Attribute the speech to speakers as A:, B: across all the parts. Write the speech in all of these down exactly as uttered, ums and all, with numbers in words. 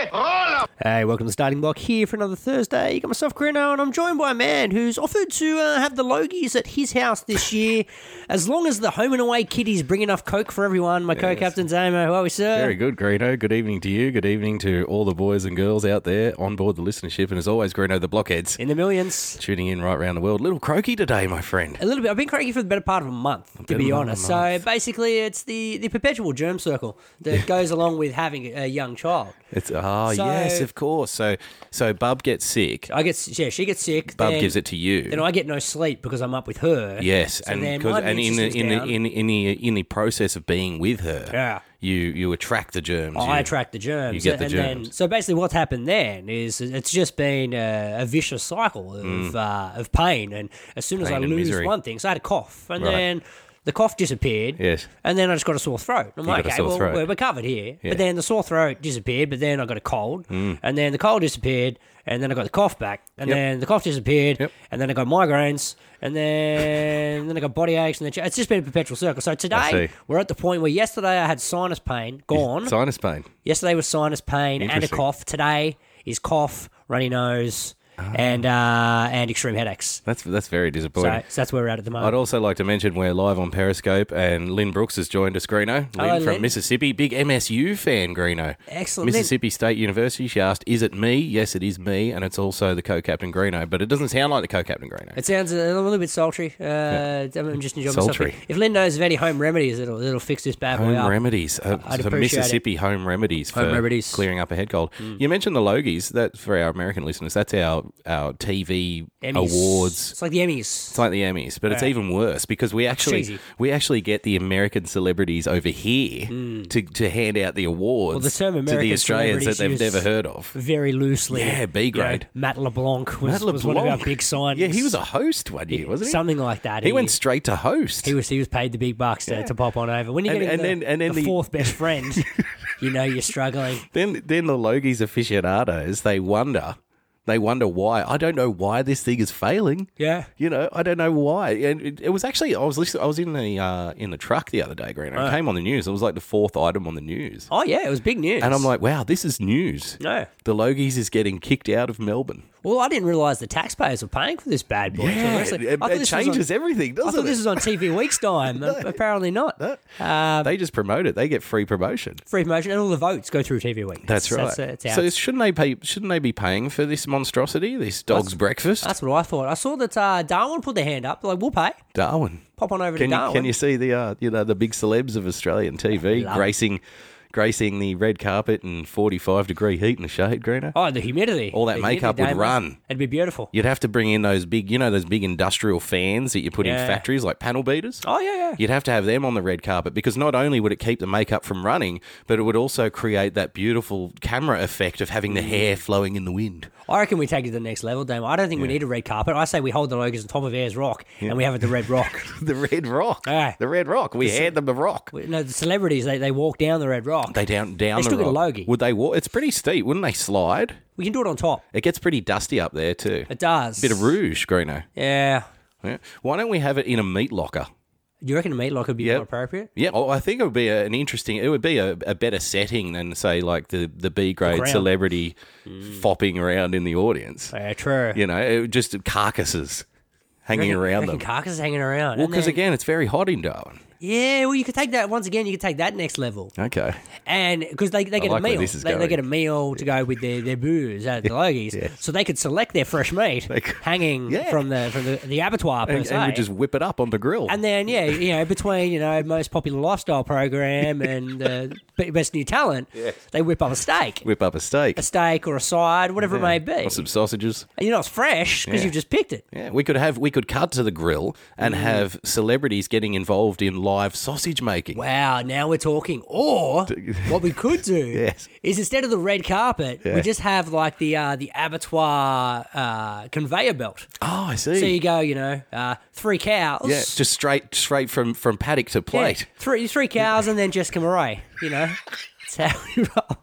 A: Ready? Roll up!
B: Hey, welcome to the Starting Block here for another Thursday. You got myself, Grino, and I'm joined by a man who's offered to uh, have the Logies at his house this year, as long as the home and away kiddies bring enough Coke for everyone. My yes. co-captain, Damo. How are we, sir?
C: Very good, Grino. Good evening to you. Good evening to all the boys and girls out there on board the listenership. And as always, Grino, the blockheads.
B: In the millions.
C: Tuning in right around the world. Little croaky today, my friend.
B: A little bit. I've been croaky for the better part of a month, to be honest. So basically, it's the, the perpetual germ circle that goes along with having a young child.
C: It's oh so, yes, of course. So so Bub gets sick.
B: I get yeah, she gets sick.
C: Bub
B: then,
C: gives it to you.
B: Then I get no sleep because I'm up with her.
C: Yes,
B: so
C: and and in the in the in in the in the process of being with her,
B: yeah.
C: you you attract the germs.
B: Oh,
C: you,
B: I attract the germs.
C: You get the
B: and
C: germs.
B: Then, so basically, what's happened then is it's just been a, a vicious cycle of mm. uh, of pain. And as soon as
C: pain
B: I lose
C: misery.
B: one thing, so I had a cough, and
C: right.
B: then. The cough disappeared,
C: yes,
B: and then I just got a sore throat. I'm
C: you
B: like, okay, well, we're, we're covered here.
C: Yeah.
B: But then the sore throat disappeared, but then I got a cold,
C: mm.
B: and then the cold disappeared, and then I got the cough back, and
C: yep.
B: then the cough disappeared,
C: yep.
B: and then I got migraines, and then then I got body aches, and then it's just been a perpetual circle. So today we're at the point where yesterday I had sinus pain, gone.
C: Sinus pain.
B: Yesterday was sinus pain and a cough. Today is cough, runny nose. Oh. And uh, and extreme headaches.
C: That's that's very disappointing.
B: So, so that's where we're at at the moment.
C: I'd also like to mention we're live on Periscope, and Lynn Brooks has joined us, Greeno. Lynn
B: Hello,
C: from
B: Lynn.
C: Mississippi, big M S U fan, Greeno.
B: Excellent.
C: Mississippi State University. She asked, "Is it me?" Yes, it is me, and it's also the co-captain Greeno, but it doesn't sound like the co-captain Greeno.
B: It sounds a little bit sultry. Uh, yeah. I'm just enjoying
C: sultry.
B: myself. If Lynn knows of any home remedies that'll, that'll fix this bad boy
C: home
B: up,
C: remedies. Uh,
B: I'd
C: for
B: appreciate
C: Mississippi
B: it.
C: home remedies for
B: home remedies.
C: clearing up a head cold. Mm. You mentioned the Logies. That's for our American listeners. That's our our T V
B: Emmys.
C: awards.
B: It's like the Emmys.
C: It's like the Emmys, but it's
B: yeah.
C: even worse because we actually
B: cheesy.
C: we actually get the American celebrities over here
B: mm.
C: to, to hand out the awards
B: well, the term
C: to the Australians that they've never heard of.
B: Very loosely.
C: Yeah, B grade.
B: You know, Matt LeBlanc was,
C: Matt LeBlanc.
B: was one of our big signings.
C: Yeah, he was a host one year, wasn't he?
B: Something like that.
C: He,
B: he
C: went straight to host.
B: He was he was paid the big bucks to,
C: yeah.
B: to pop on over. When you're
C: and,
B: getting
C: and
B: the,
C: then, and then
B: the
C: the
B: fourth best friend, you know you're struggling.
C: Then then the Logies aficionados, they wonder. They wonder why. I don't know why this thing is failing.
B: Yeah,
C: you know, I don't know why. And it, it was actually I was listening. I was in the uh, in the truck the other day, Green. It
B: oh.
C: came on the news. It was like the fourth item on the news.
B: Oh yeah, it was big news.
C: And I'm like, wow, this is news.
B: No,
C: the Logies is getting kicked out of Melbourne.
B: Well, I didn't realise the taxpayers were paying for this bad boy.
C: Yeah,
B: so
C: it, it
B: this
C: changes
B: on,
C: everything, doesn't it?
B: I thought it? this was on T V Week's time. no. Apparently not.
C: No.
B: Um,
C: they just promote it. They get free promotion.
B: Free promotion, and all the votes go through T V Week.
C: That's,
B: that's
C: right.
B: That's, uh,
C: so shouldn't they pay? Shouldn't they be paying for this monstrosity, this dog's
B: that's,
C: breakfast?
B: That's what I thought. I saw that uh, Darwin put their hand up. They're like, we'll pay.
C: Darwin,
B: pop on over
C: can
B: to
C: you,
B: Darwin.
C: Can you see the uh, you know the big celebs of Australian T V gracing? It. Gracing the red carpet in forty-five degree heat in the shade, Greener.
B: Oh, the humidity.
C: All that
B: the
C: makeup
B: humidity,
C: would run.
B: It'd be beautiful.
C: You'd have to bring in those big, you know, those big industrial fans that you put
B: yeah.
C: in factories like panel beaters.
B: Oh, yeah, yeah.
C: You'd have to have them on the red carpet because not only would it keep the makeup from running, but it would also create that beautiful camera effect of having the hair flowing in the wind.
B: I reckon we take it to the next level, Damo. I don't think
C: yeah.
B: we need a red carpet. I say we hold the Logies on top of Ayers Rock yeah. and we have it the Red Rock.
C: the Red Rock.
B: Yeah.
C: The Red Rock. We the, hand them the rock.
B: We, no, the celebrities, they, they walk down the Red Rock.
C: They down down
B: they
C: the rock.
B: They still get a Logie.
C: Would they walk? It's pretty steep. Wouldn't they slide?
B: We can do it on top.
C: It gets pretty dusty up there too.
B: It does.
C: Bit of rouge, Greeno.
B: Yeah.
C: yeah. Why don't we have it in a meat locker?
B: Do you reckon a meat locker would be
C: yep.
B: more appropriate?
C: Yeah, well, I think it would be a, an interesting. It would be a, a better setting than say like the the B grade celebrity mm. fopping around in the audience.
B: Yeah, true.
C: You know, it, just carcasses hanging
B: reckon,
C: around
B: reckon
C: them.
B: Carcasses hanging around.
C: Well, because
B: then...
C: again, it's very hot in Darwin.
B: Yeah, well, you could take that once again. You could take that next level.
C: Okay.
B: And because they, they get
C: like
B: a meal,
C: this is
B: they, they get a meal to go with their, their booze at the Logies,
C: yeah.
B: so they could select their fresh meat
C: could,
B: hanging
C: yeah.
B: from the from the, the abattoir per
C: and,
B: se,
C: and we just whip it up on the grill.
B: And then yeah, you know, between you know most popular lifestyle program and uh, best new talent,
C: yeah.
B: they whip up a steak,
C: whip up a steak,
B: a steak or a side, whatever
C: yeah.
B: it may be,
C: or some sausages.
B: And you know it's fresh because
C: yeah.
B: you've just picked it.
C: Yeah, we could have we could cut to the grill and mm. have celebrities getting involved in live sausage making.
B: Wow, now we're talking. Or what we could do
C: yes.
B: is instead of the red carpet,
C: yeah.
B: we just have like the uh, the abattoir uh, conveyor belt.
C: Oh, I see.
B: So you go, you know, uh, three cows.
C: Yeah, just straight straight from, from paddock to plate.
B: Yeah, three three cows and then Jessica Murray. You know, that's how we roll.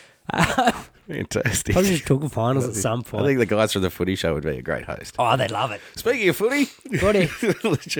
B: Uh,
C: Fantastic.
B: Probably just talk finals at some point.
C: I think the guys from the Footy Show would be a great host.
B: Oh, they'd love it.
C: Speaking of footy,
B: footy,
C: should we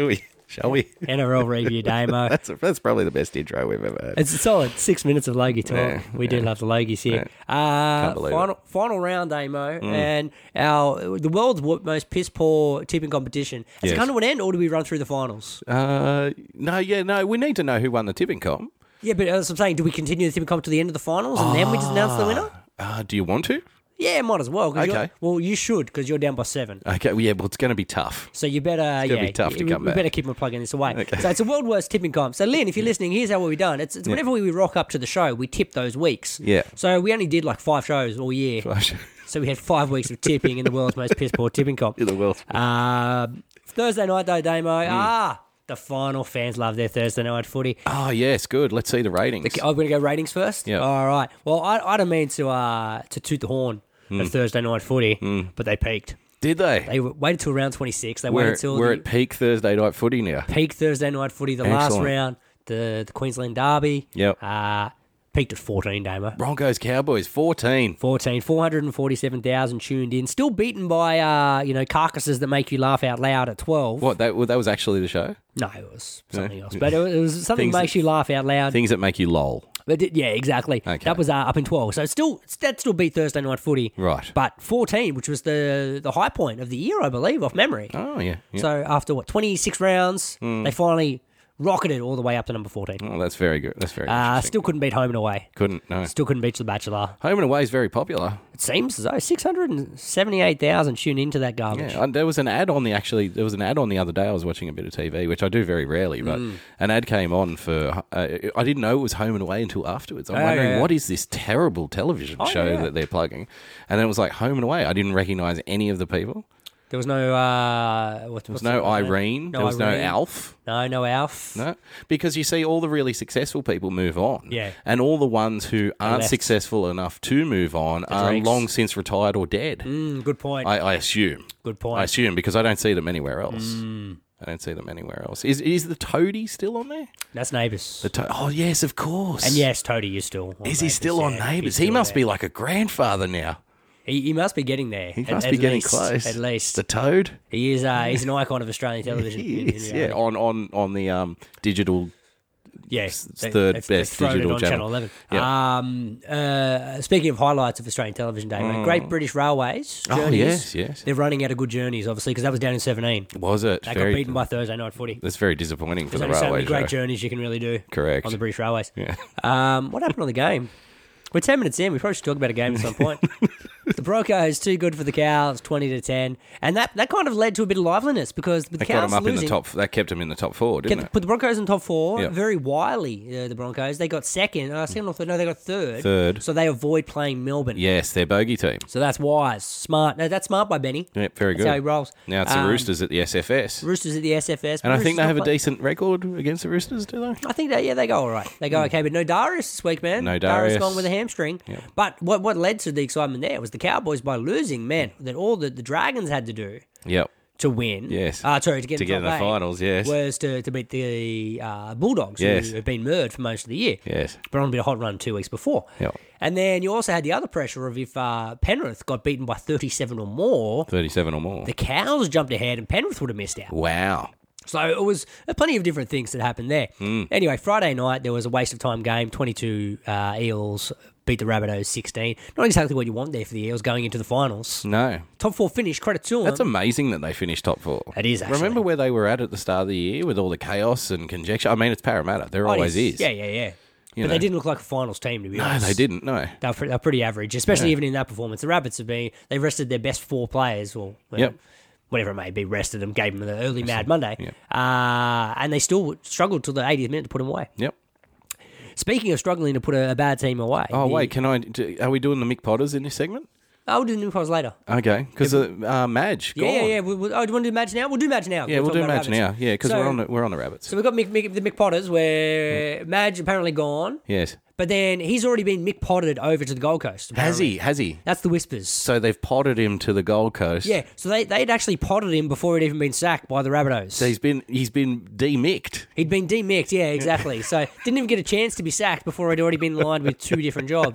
C: Shall we?
B: N R L review, Damo.
C: That's a, that's probably the best intro we've ever had.
B: It's a solid six minutes of Logie talk.
C: Yeah,
B: we do love the Logies here.
C: Yeah.
B: Uh,
C: believe
B: final final round, Damo, and our the world's wo- most piss poor tipping competition. Has
C: Yes.
B: it come to an end, or do we run through the finals?
C: Uh, no, yeah, no. We need to know who won the tipping comp.
B: Yeah, but as I'm saying, do we continue the tipping comp to the end of the finals, and then we just announce the winner?
C: Uh, do you want to?
B: Yeah, might as well. 'cause you're-
C: Okay.
B: Well, you should because you're down by seven.
C: Okay, well, yeah, well, it's going to be tough.
B: So you better,
C: gonna
B: yeah,
C: be tough to
B: we,
C: come
B: we
C: back.
B: better keep on plugging this away.
C: Okay.
B: So it's a world worst tipping comp. So Lynn, if you're listening, here's how we've done. It's, it's whenever we rock up to the show, we tip those weeks.
C: Yeah.
B: So we only did like five shows all year. So we had five weeks of tipping in the world's most piss poor tipping comp.
C: In the world.
B: Uh, Thursday night though, Damo.
C: Mm.
B: Ah, the final fans love their Thursday night footy.
C: Oh, yes, good. Let's see the ratings.
B: Oh, we're going to go ratings first?
C: Yeah.
B: All right. Well, I, I don't mean to uh, to toot the horn
C: Mm.
B: of Thursday night footy, but they peaked.
C: Did they?
B: They waited till round twenty-six. They
C: we're
B: waited till
C: we're
B: the
C: at peak Thursday night footy now.
B: peak Thursday night footy, the last
C: Excellent.
B: round, the, the Queensland Derby.
C: Yep.
B: Uh, peaked at fourteen, Damo.
C: Broncos, Cowboys, fourteen.
B: fourteen, four hundred forty-seven thousand tuned in. Still beaten by, uh, you know, carcasses that make you laugh out loud at twelve.
C: What, that, well, that was actually the show?
B: No, it was something
C: No.
B: else. But it was, it was something
C: Things
B: that makes
C: that-
B: you laugh out loud.
C: Things that make you lol.
B: But it- yeah, exactly.
C: Okay.
B: That was uh, up in twelve. So it's still that still beat Thursday night footy.
C: Right.
B: But fourteen, which was the the high point of the year, I believe, off memory.
C: Oh, yeah. yeah.
B: So after, what, twenty-six rounds, they finally rocketed all the way up to number fourteen.
C: Oh, that's very good. That's very
B: Uh,
C: interesting.
B: still couldn't beat Home and Away.
C: Couldn't, no.
B: Still couldn't beat The Bachelor.
C: Home and away is very popular.
B: It seems as though six hundred seventy-eight thousand tune into that garbage.
C: Yeah, and there was an ad on the actually. There was an ad on the other day. I was watching a bit of T V, which I do very rarely, but
B: Mm.
C: an ad came on for. Uh, I didn't know it was Home and Away until afterwards. I'm
B: Oh,
C: wondering
B: yeah.
C: what is this terrible television
B: Oh,
C: show
B: yeah.
C: that they're plugging, and then it was like Home and Away. I didn't recognise any of the people.
B: There was no... Uh, what,
C: There was no Irene.
B: No
C: there was
B: Irene.
C: no Alf.
B: No, no Alf.
C: No, because you see all the really successful people move on.
B: Yeah.
C: And all the ones who aren't
B: left.
C: successful enough to move on are
B: Drakes.
C: long since retired or dead.
B: Mm, good point.
C: I, I assume.
B: good point.
C: I assume because I don't see them anywhere else.
B: Mm.
C: I don't see them anywhere else. Is is the Toady still on there?
B: That's Neighbours.
C: The to- oh yes, of course.
B: And yes, Toady is still on
C: is he
B: Neighbours,
C: still on
B: yeah,
C: Neighbours?
B: he's
C: He
B: still
C: must
B: there.
C: be like a grandfather now.
B: He, he must be getting there.
C: He
B: at-
C: must
B: at
C: be getting
B: least,
C: close.
B: At least.
C: The Toad.
B: He is uh, he's an icon of Australian television.
C: He
B: in- in
C: is,
B: reality.
C: yeah, on on on the um digital.
B: Yeah,
C: It's
B: they-
C: third
B: they've- they've
C: best
B: thrown it
C: digital
B: on
C: channel.
B: Channel eleven.
C: Yeah.
B: Um, uh, speaking of highlights of Australian television, Dave, Great British Railways.
C: Oh,
B: Journeys,
C: yes, yes.
B: They're running out of good journeys, obviously, because that was down in seventeen.
C: Was it?
B: They
C: very,
B: got beaten by Thursday night footy.
C: That's very disappointing for
B: There's
C: the
B: only so
C: railway
B: many great
C: show.
B: journeys you can really do
C: Correct.
B: on the British Railways.
C: Yeah.
B: Um, what happened on the game? We're ten minutes in. We probably should talk about a game at some point. The Broncos too good for the Cows, twenty to ten, and that, that kind of led to a bit of liveliness because with the
C: That got
B: Cows
C: them up
B: losing,
C: in the top. That kept them in the top four, didn't
B: kept-
C: it?
B: put the Broncos in top four.
C: Yeah.
B: Very wily, uh, the Broncos. They got second. Uh, second or third? No, they got third.
C: Third.
B: So they avoid playing Melbourne.
C: Yes, their bogey team.
B: So that's wise, smart. No, that's smart by Benny.
C: Yeah, very
B: That's
C: good.
B: how he rolls.
C: Now it's the
B: Um,
C: Roosters at the S F S.
B: Roosters at the S F S.
C: And I
B: Roosters
C: think they
B: not
C: have a
B: play-
C: decent record against the Roosters, do they?
B: I think that yeah, they go all right. They go okay, but no Darius this week, man.
C: No
B: Darius
C: Darius.
B: gone with a hamstring. But what what led to the excitement there was the Cowboys by losing, man. That all that the Dragons had to do
C: Yep.
B: to win.
C: Yes.
B: Uh, sorry, to get
C: To
B: in
C: get in
B: top
C: the
B: eight
C: finals, yes.
B: Was to, to beat the uh, Bulldogs,
C: Yes.
B: who have been murdered for most of the year.
C: Yes.
B: But on a bit of hot run two weeks before.
C: Yep.
B: And then you also had the other pressure of if uh, Penrith got beaten by thirty-seven or more,
C: thirty-seven or more.
B: the Cows jumped ahead and Penrith would have missed out.
C: Wow.
B: So it was uh, plenty of different things that happened there.
C: Mm.
B: Anyway, Friday night, there was a waste of time game. twenty-two uh, Eels beat the Rabbitohs sixteen. Not exactly what you want there for the Eels going into the finals.
C: No.
B: Top four finish, credit to them.
C: That's amazing that they finished top four.
B: It is, actually.
C: Remember where they were at at the start of the year with all the chaos and conjecture? I mean, it's Parramatta. There
B: Oh,
C: always
B: yes.
C: is.
B: Yeah, yeah, yeah.
C: You
B: but
C: know.
B: they didn't look like a finals team, to be
C: No,
B: honest.
C: they didn't. No.
B: They were, pre- they were pretty average, especially even in that performance. The Rabbits have been, they rested their best four players, or well,
C: Yep.
B: whatever it may be, rested them, gave them the early Mad Monday,
C: Yep.
B: uh, and they still struggled till the eightieth minute to put them away.
C: Yep.
B: Speaking of struggling to put a, a bad team away.
C: Oh,
B: the-
C: wait. Can I? do- Are we doing the Mick Potters in this segment?
B: I'll do the new pause later.
C: Okay. Because uh, uh, Madge.
B: Yeah,
C: gone.
B: yeah, yeah. We, we, oh, do you want to do Madge now? We'll do Madge now.
C: Yeah, we'll do
B: talk about
C: Madge now.
B: Rabbits.
C: Yeah, because
B: So-
C: we're on the, we're on the Rabbits.
B: So we've got Mick, Mick, the Mick Potters, where Madge apparently gone,
C: Yes.
B: but then he's already been Mick Potted over to the Gold Coast.
C: Has
B: apparently.
C: he? Has he?
B: That's the whispers.
C: So they've potted him to the Gold Coast.
B: Yeah, so they, they'd actually potted him before he'd even been sacked by the Rabbitohs.
C: So he's been he's been demicked.
B: He'd been demicked, yeah, exactly. So didn't even get a chance to be sacked before he'd already been lined with two different jobs.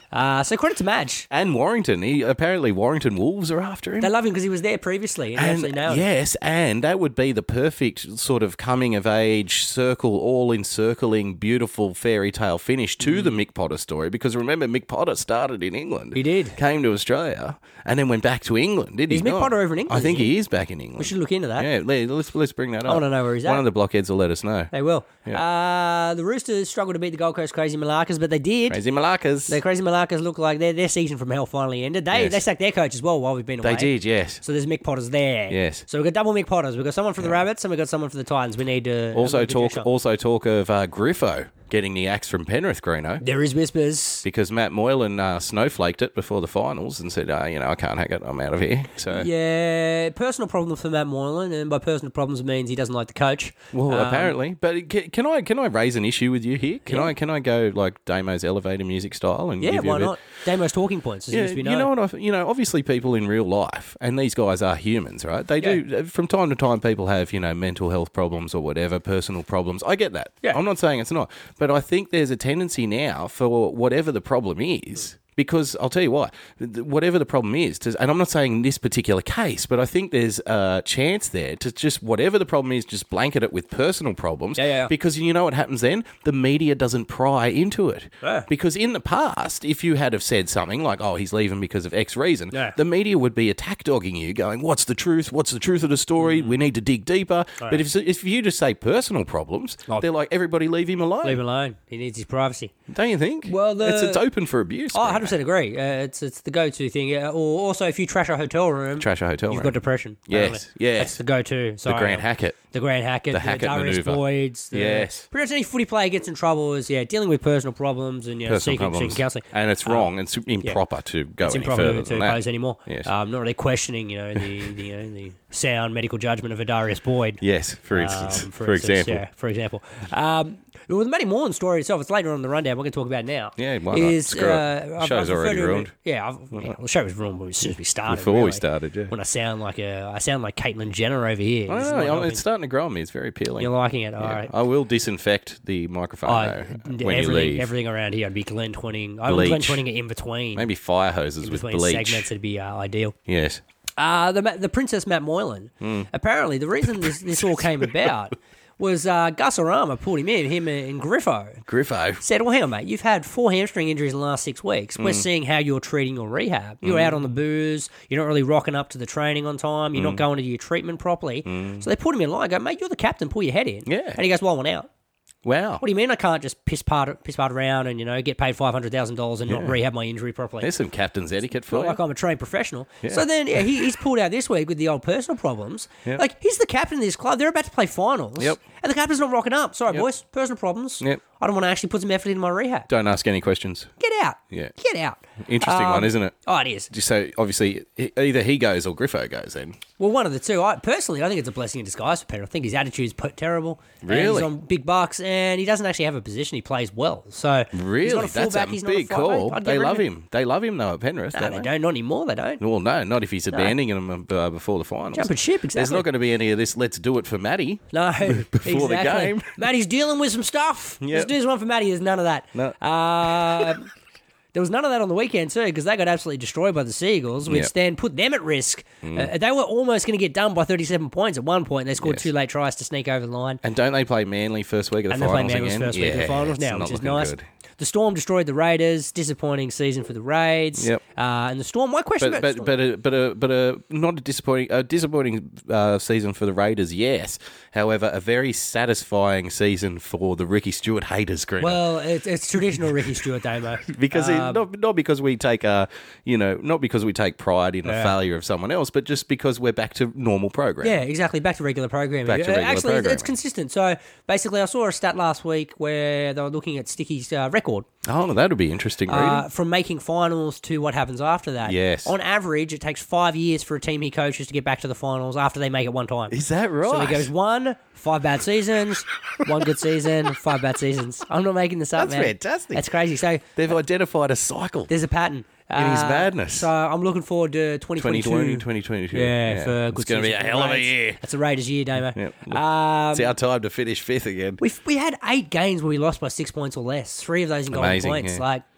B: Uh, so credit to Madge.
C: And Warrington. He apparently Warrington Wolves are after him.
B: They love him because he was there previously and, he actually nailed it.
C: Yes, and that would be the perfect sort of coming of age circle, all encircling, beautiful fairy tale finish to mm. the Mick Potter story. Because remember, Mick Potter started in England.
B: He did.
C: Came to Australia and then went back to England. Did
B: is
C: he?
B: Mick
C: not?
B: Potter over in England?
C: I think
B: he?
C: he is back in England.
B: We should look into that.
C: Yeah, let's let's bring that up.
B: I want to know where he's at.
C: One of the blockheads will let us know.
B: They will.
C: Yeah.
B: Uh, the Roosters struggled to beat the Gold Coast Crazy Malakas, but they did.
C: Crazy Malakas.
B: The Crazy Malakas look like their their season from hell finally ended. They
C: Yes.
B: they sacked their coach as well while we've been away.
C: They did, yes.
B: So there's Mick Potters there.
C: Yes.
B: So we've got double Mick Potters. We've got someone for the Rabbits and we've got someone for the Titans. We need to
C: Also
B: uh,
C: talk. Also talk of uh, Griffo getting the axe from Penrith, Greeno.
B: There is whispers.
C: Because Matt Moylan uh, snowflaked it before the finals and said, uh, you know, I can't hack it, I'm out of here. So
B: Yeah, personal problem for Matt Moylan, and by personal problems it means he doesn't like the coach.
C: Well,
B: Um,
C: apparently. But can, can I can I raise an issue with you here? Can
B: Yeah.
C: I can I go like Damo's elevator music style and
B: Yeah,
C: give you
B: why
C: a bit?
B: not? Damo's talking points, as
C: Yeah,
B: used to be
C: you
B: known.
C: know what? I, you know, obviously, people in real life, and these guys are humans, right? They
B: Yeah.
C: do from time to time. People have, you know, mental health problems or whatever, personal problems. I get that.
B: Yeah.
C: I'm not saying it's not, but I think there's a tendency now for whatever the problem is. Because I'll tell you what, th- whatever the problem is, to, and I'm not saying in this particular case, but I think there's a chance there to just, whatever the problem is, just blanket it with personal problems.
B: Yeah, yeah, yeah.
C: Because you know what happens then? The media doesn't pry into it.
B: Yeah.
C: Because in the past, if you had have said something like, oh, he's leaving because of X reason,
B: Yeah.
C: the media would be attack dogging you, going, what's the truth? What's the truth of the story? We need to dig deeper. But if, if you just say personal problems,
B: Oh.
C: they're like, everybody leave him alone.
B: Leave him alone. He needs his privacy.
C: Don't you think?
B: Well, the-
C: it's, it's open for abuse.
B: Oh, I
C: man.
B: one hundred percent agree. Uh, it's it's the go-to thing. Uh, or also, if you trash a hotel room,
C: Trash a hotel
B: you've
C: room.
B: got depression.
C: Yes,
B: apparently.
C: yes.
B: That's the go-to.
C: The
B: Sorry,
C: Grant
B: um,
C: Hackett.
B: The Grant Hackett.
C: The
B: The,
C: Hackett
B: Darius
C: manoeuvre.
B: Boyds. The,
C: Yes.
B: Pretty much any footy player gets in trouble is, yeah, dealing with personal problems and, you know,
C: Personal
B: seeking,
C: problems.
B: seeking counselling.
C: And it's
B: Um,
C: wrong. It's improper to go
B: It's
C: any
B: improper
C: further
B: to
C: than that.
B: pose anymore.
C: Yes.
B: Um, not really questioning, you know, the, the, you know, the sound medical judgment of a Darius Boyd.
C: Yes, for
B: Um,
C: instance. for example.
B: Yeah, for example. Um, well, the Matty Moylan story itself, it's later on in the rundown, we're going to talk about it now.
C: Yeah, why not?
B: Is,
C: Screw it.
B: uh, I've-
C: Show's
B: I've referred
C: already
B: to it-
C: ruined.
B: Yeah, I've, yeah, well, the show was ruined as soon as we started.
C: Before we
B: really.
C: started, yeah.
B: When I sound like a, I sound like Caitlyn Jenner over here.
C: I
B: This is
C: don't
B: not
C: know.
B: helping.
C: It's starting to grow on me. It's very appealing.
B: You're liking it, all
C: Yeah.
B: right.
C: I will disinfect the microphone,
B: I-
C: though, when you
B: everything,
C: leave.
B: everything around here, I'd be Glen Twinning. I would
C: Bleach.
B: Glen Twinning it in between.
C: Maybe fire hoses
B: in
C: with
B: between
C: bleach.
B: segments, it'd be uh, ideal.
C: Yes.
B: Uh, the Ma- the Princess Matt Moylan.
C: Hmm.
B: Apparently, the reason this, this all came about was uh, Gus Arama pulled him in, him and Griffo.
C: Griffo.
B: Said, well, hang on, mate, you've had four hamstring injuries in the last six weeks. We're seeing how you're treating your rehab. You're out on the booze. You're not really rocking up to the training on time. You're not going to your treatment properly. So they put him in line. I go, mate, you're the captain. Pull your head in.
C: Yeah.
B: And he goes, well, I want out.
C: Wow.
B: What do you mean I can't just piss part, piss part around and, you know, get paid five hundred thousand dollars and not rehab my injury properly?
C: There's some captain's etiquette for
B: Not
C: you.
B: like I'm a trained professional. So then yeah, he, he's pulled out this week with the old personal problems.
C: Yep.
B: Like, he's the captain of this club. They're about to play finals.
C: Yep.
B: And the captain's not rocking up. Sorry,
C: Yep.
B: boys. Personal problems.
C: Yep.
B: I don't want to actually put some effort into my rehab.
C: Don't ask any questions.
B: Get out.
C: Yeah.
B: Get out.
C: Interesting
B: Um,
C: one, isn't it?
B: Oh, it is.
C: Just so obviously e- either he goes or Griffo goes then.
B: Well, one of the two. I Personally, I think it's a blessing in disguise for Penrith. I think his attitude's po- terrible. And
C: Really?
B: he's on big bucks, and he doesn't actually have a position. He plays well. So
C: Really?
B: he's not a
C: That's
B: fullback.
C: a
B: he's not a
C: big
B: fullback.
C: call.
B: I'd get
C: They
B: rid of
C: love him. They love him though at Penrith,
B: No,
C: don't
B: they
C: they?
B: don't. Not anymore. They don't.
C: Well, no, not if he's abandoning them uh, before the finals.
B: Jumping ship, exactly.
C: There's not going to be any of this, let's do it for Matty.
B: No,
C: Before the
B: exactly.
C: game.
B: Matty's dealing with some stuff.
C: Yep.
B: Let's do this one for Matty. There's none of that.
C: No.
B: Uh, there was none of that on the weekend too, because they got absolutely destroyed by the Seagulls, which
C: Yep.
B: then put them at risk. Uh, they were almost going to get done by thirty-seven points at one point. They scored
C: Yes.
B: two late tries to sneak over the line.
C: And don't they play Manly first week of the
B: And they play
C: finals
B: Manuel's
C: again?
B: first week of the
C: Yeah,
B: finals
C: it's
B: now,
C: not
B: which is
C: looking
B: nice.
C: good.
B: The Storm destroyed the Raiders. Disappointing season for the Raids.
C: Yep.
B: Uh, and the Storm. My question
C: But
B: about the
C: but
B: Storm.
C: but a, but a, but a not a disappointing a disappointing uh, season for the Raiders, yes. However, a very satisfying season for the Ricky Stewart haters, Green.
B: well, it's, it's traditional Ricky Stewart, Damo.
C: because it,
B: Um,
C: not not because we take uh you know not because we take pride in
B: Yeah.
C: a failure of someone else, but just because we're back to normal program.
B: Yeah, exactly. Back to regular programming.
C: Back to
B: Uh,
C: regular
B: Actually, it's-
C: programming.
B: it's consistent. So basically, I saw a stat last week where they were looking at Sticky's uh, record
C: Oh, that would be interesting reading.
B: uh, from making finals to what happens after that.
C: Yes.
B: On average, it takes five years for a team he coaches to get back to the finals after they make it one time.
C: Is that right?
B: So he goes one, five bad seasons, one good season, five bad seasons. I'm not making this up,
C: That's
B: man.
C: fantastic.
B: That's crazy. So
C: They've identified a cycle.
B: there's a pattern.
C: In his madness.
B: So I'm looking forward to twenty
C: twenty
B: twenty-two.
C: twenty, twenty twenty-two.
B: Yeah, for a good
C: it's going to be
B: season
C: a
B: for the
C: hell of a
B: Raids.
C: year.
B: That's a Raiders year, Damo.
C: Yep.
B: Um,
C: It's our time to finish fifth again.
B: we we had eight games where we lost by six points or less. Three of those in golden
C: Amazing,
B: points.
C: yeah.
B: Like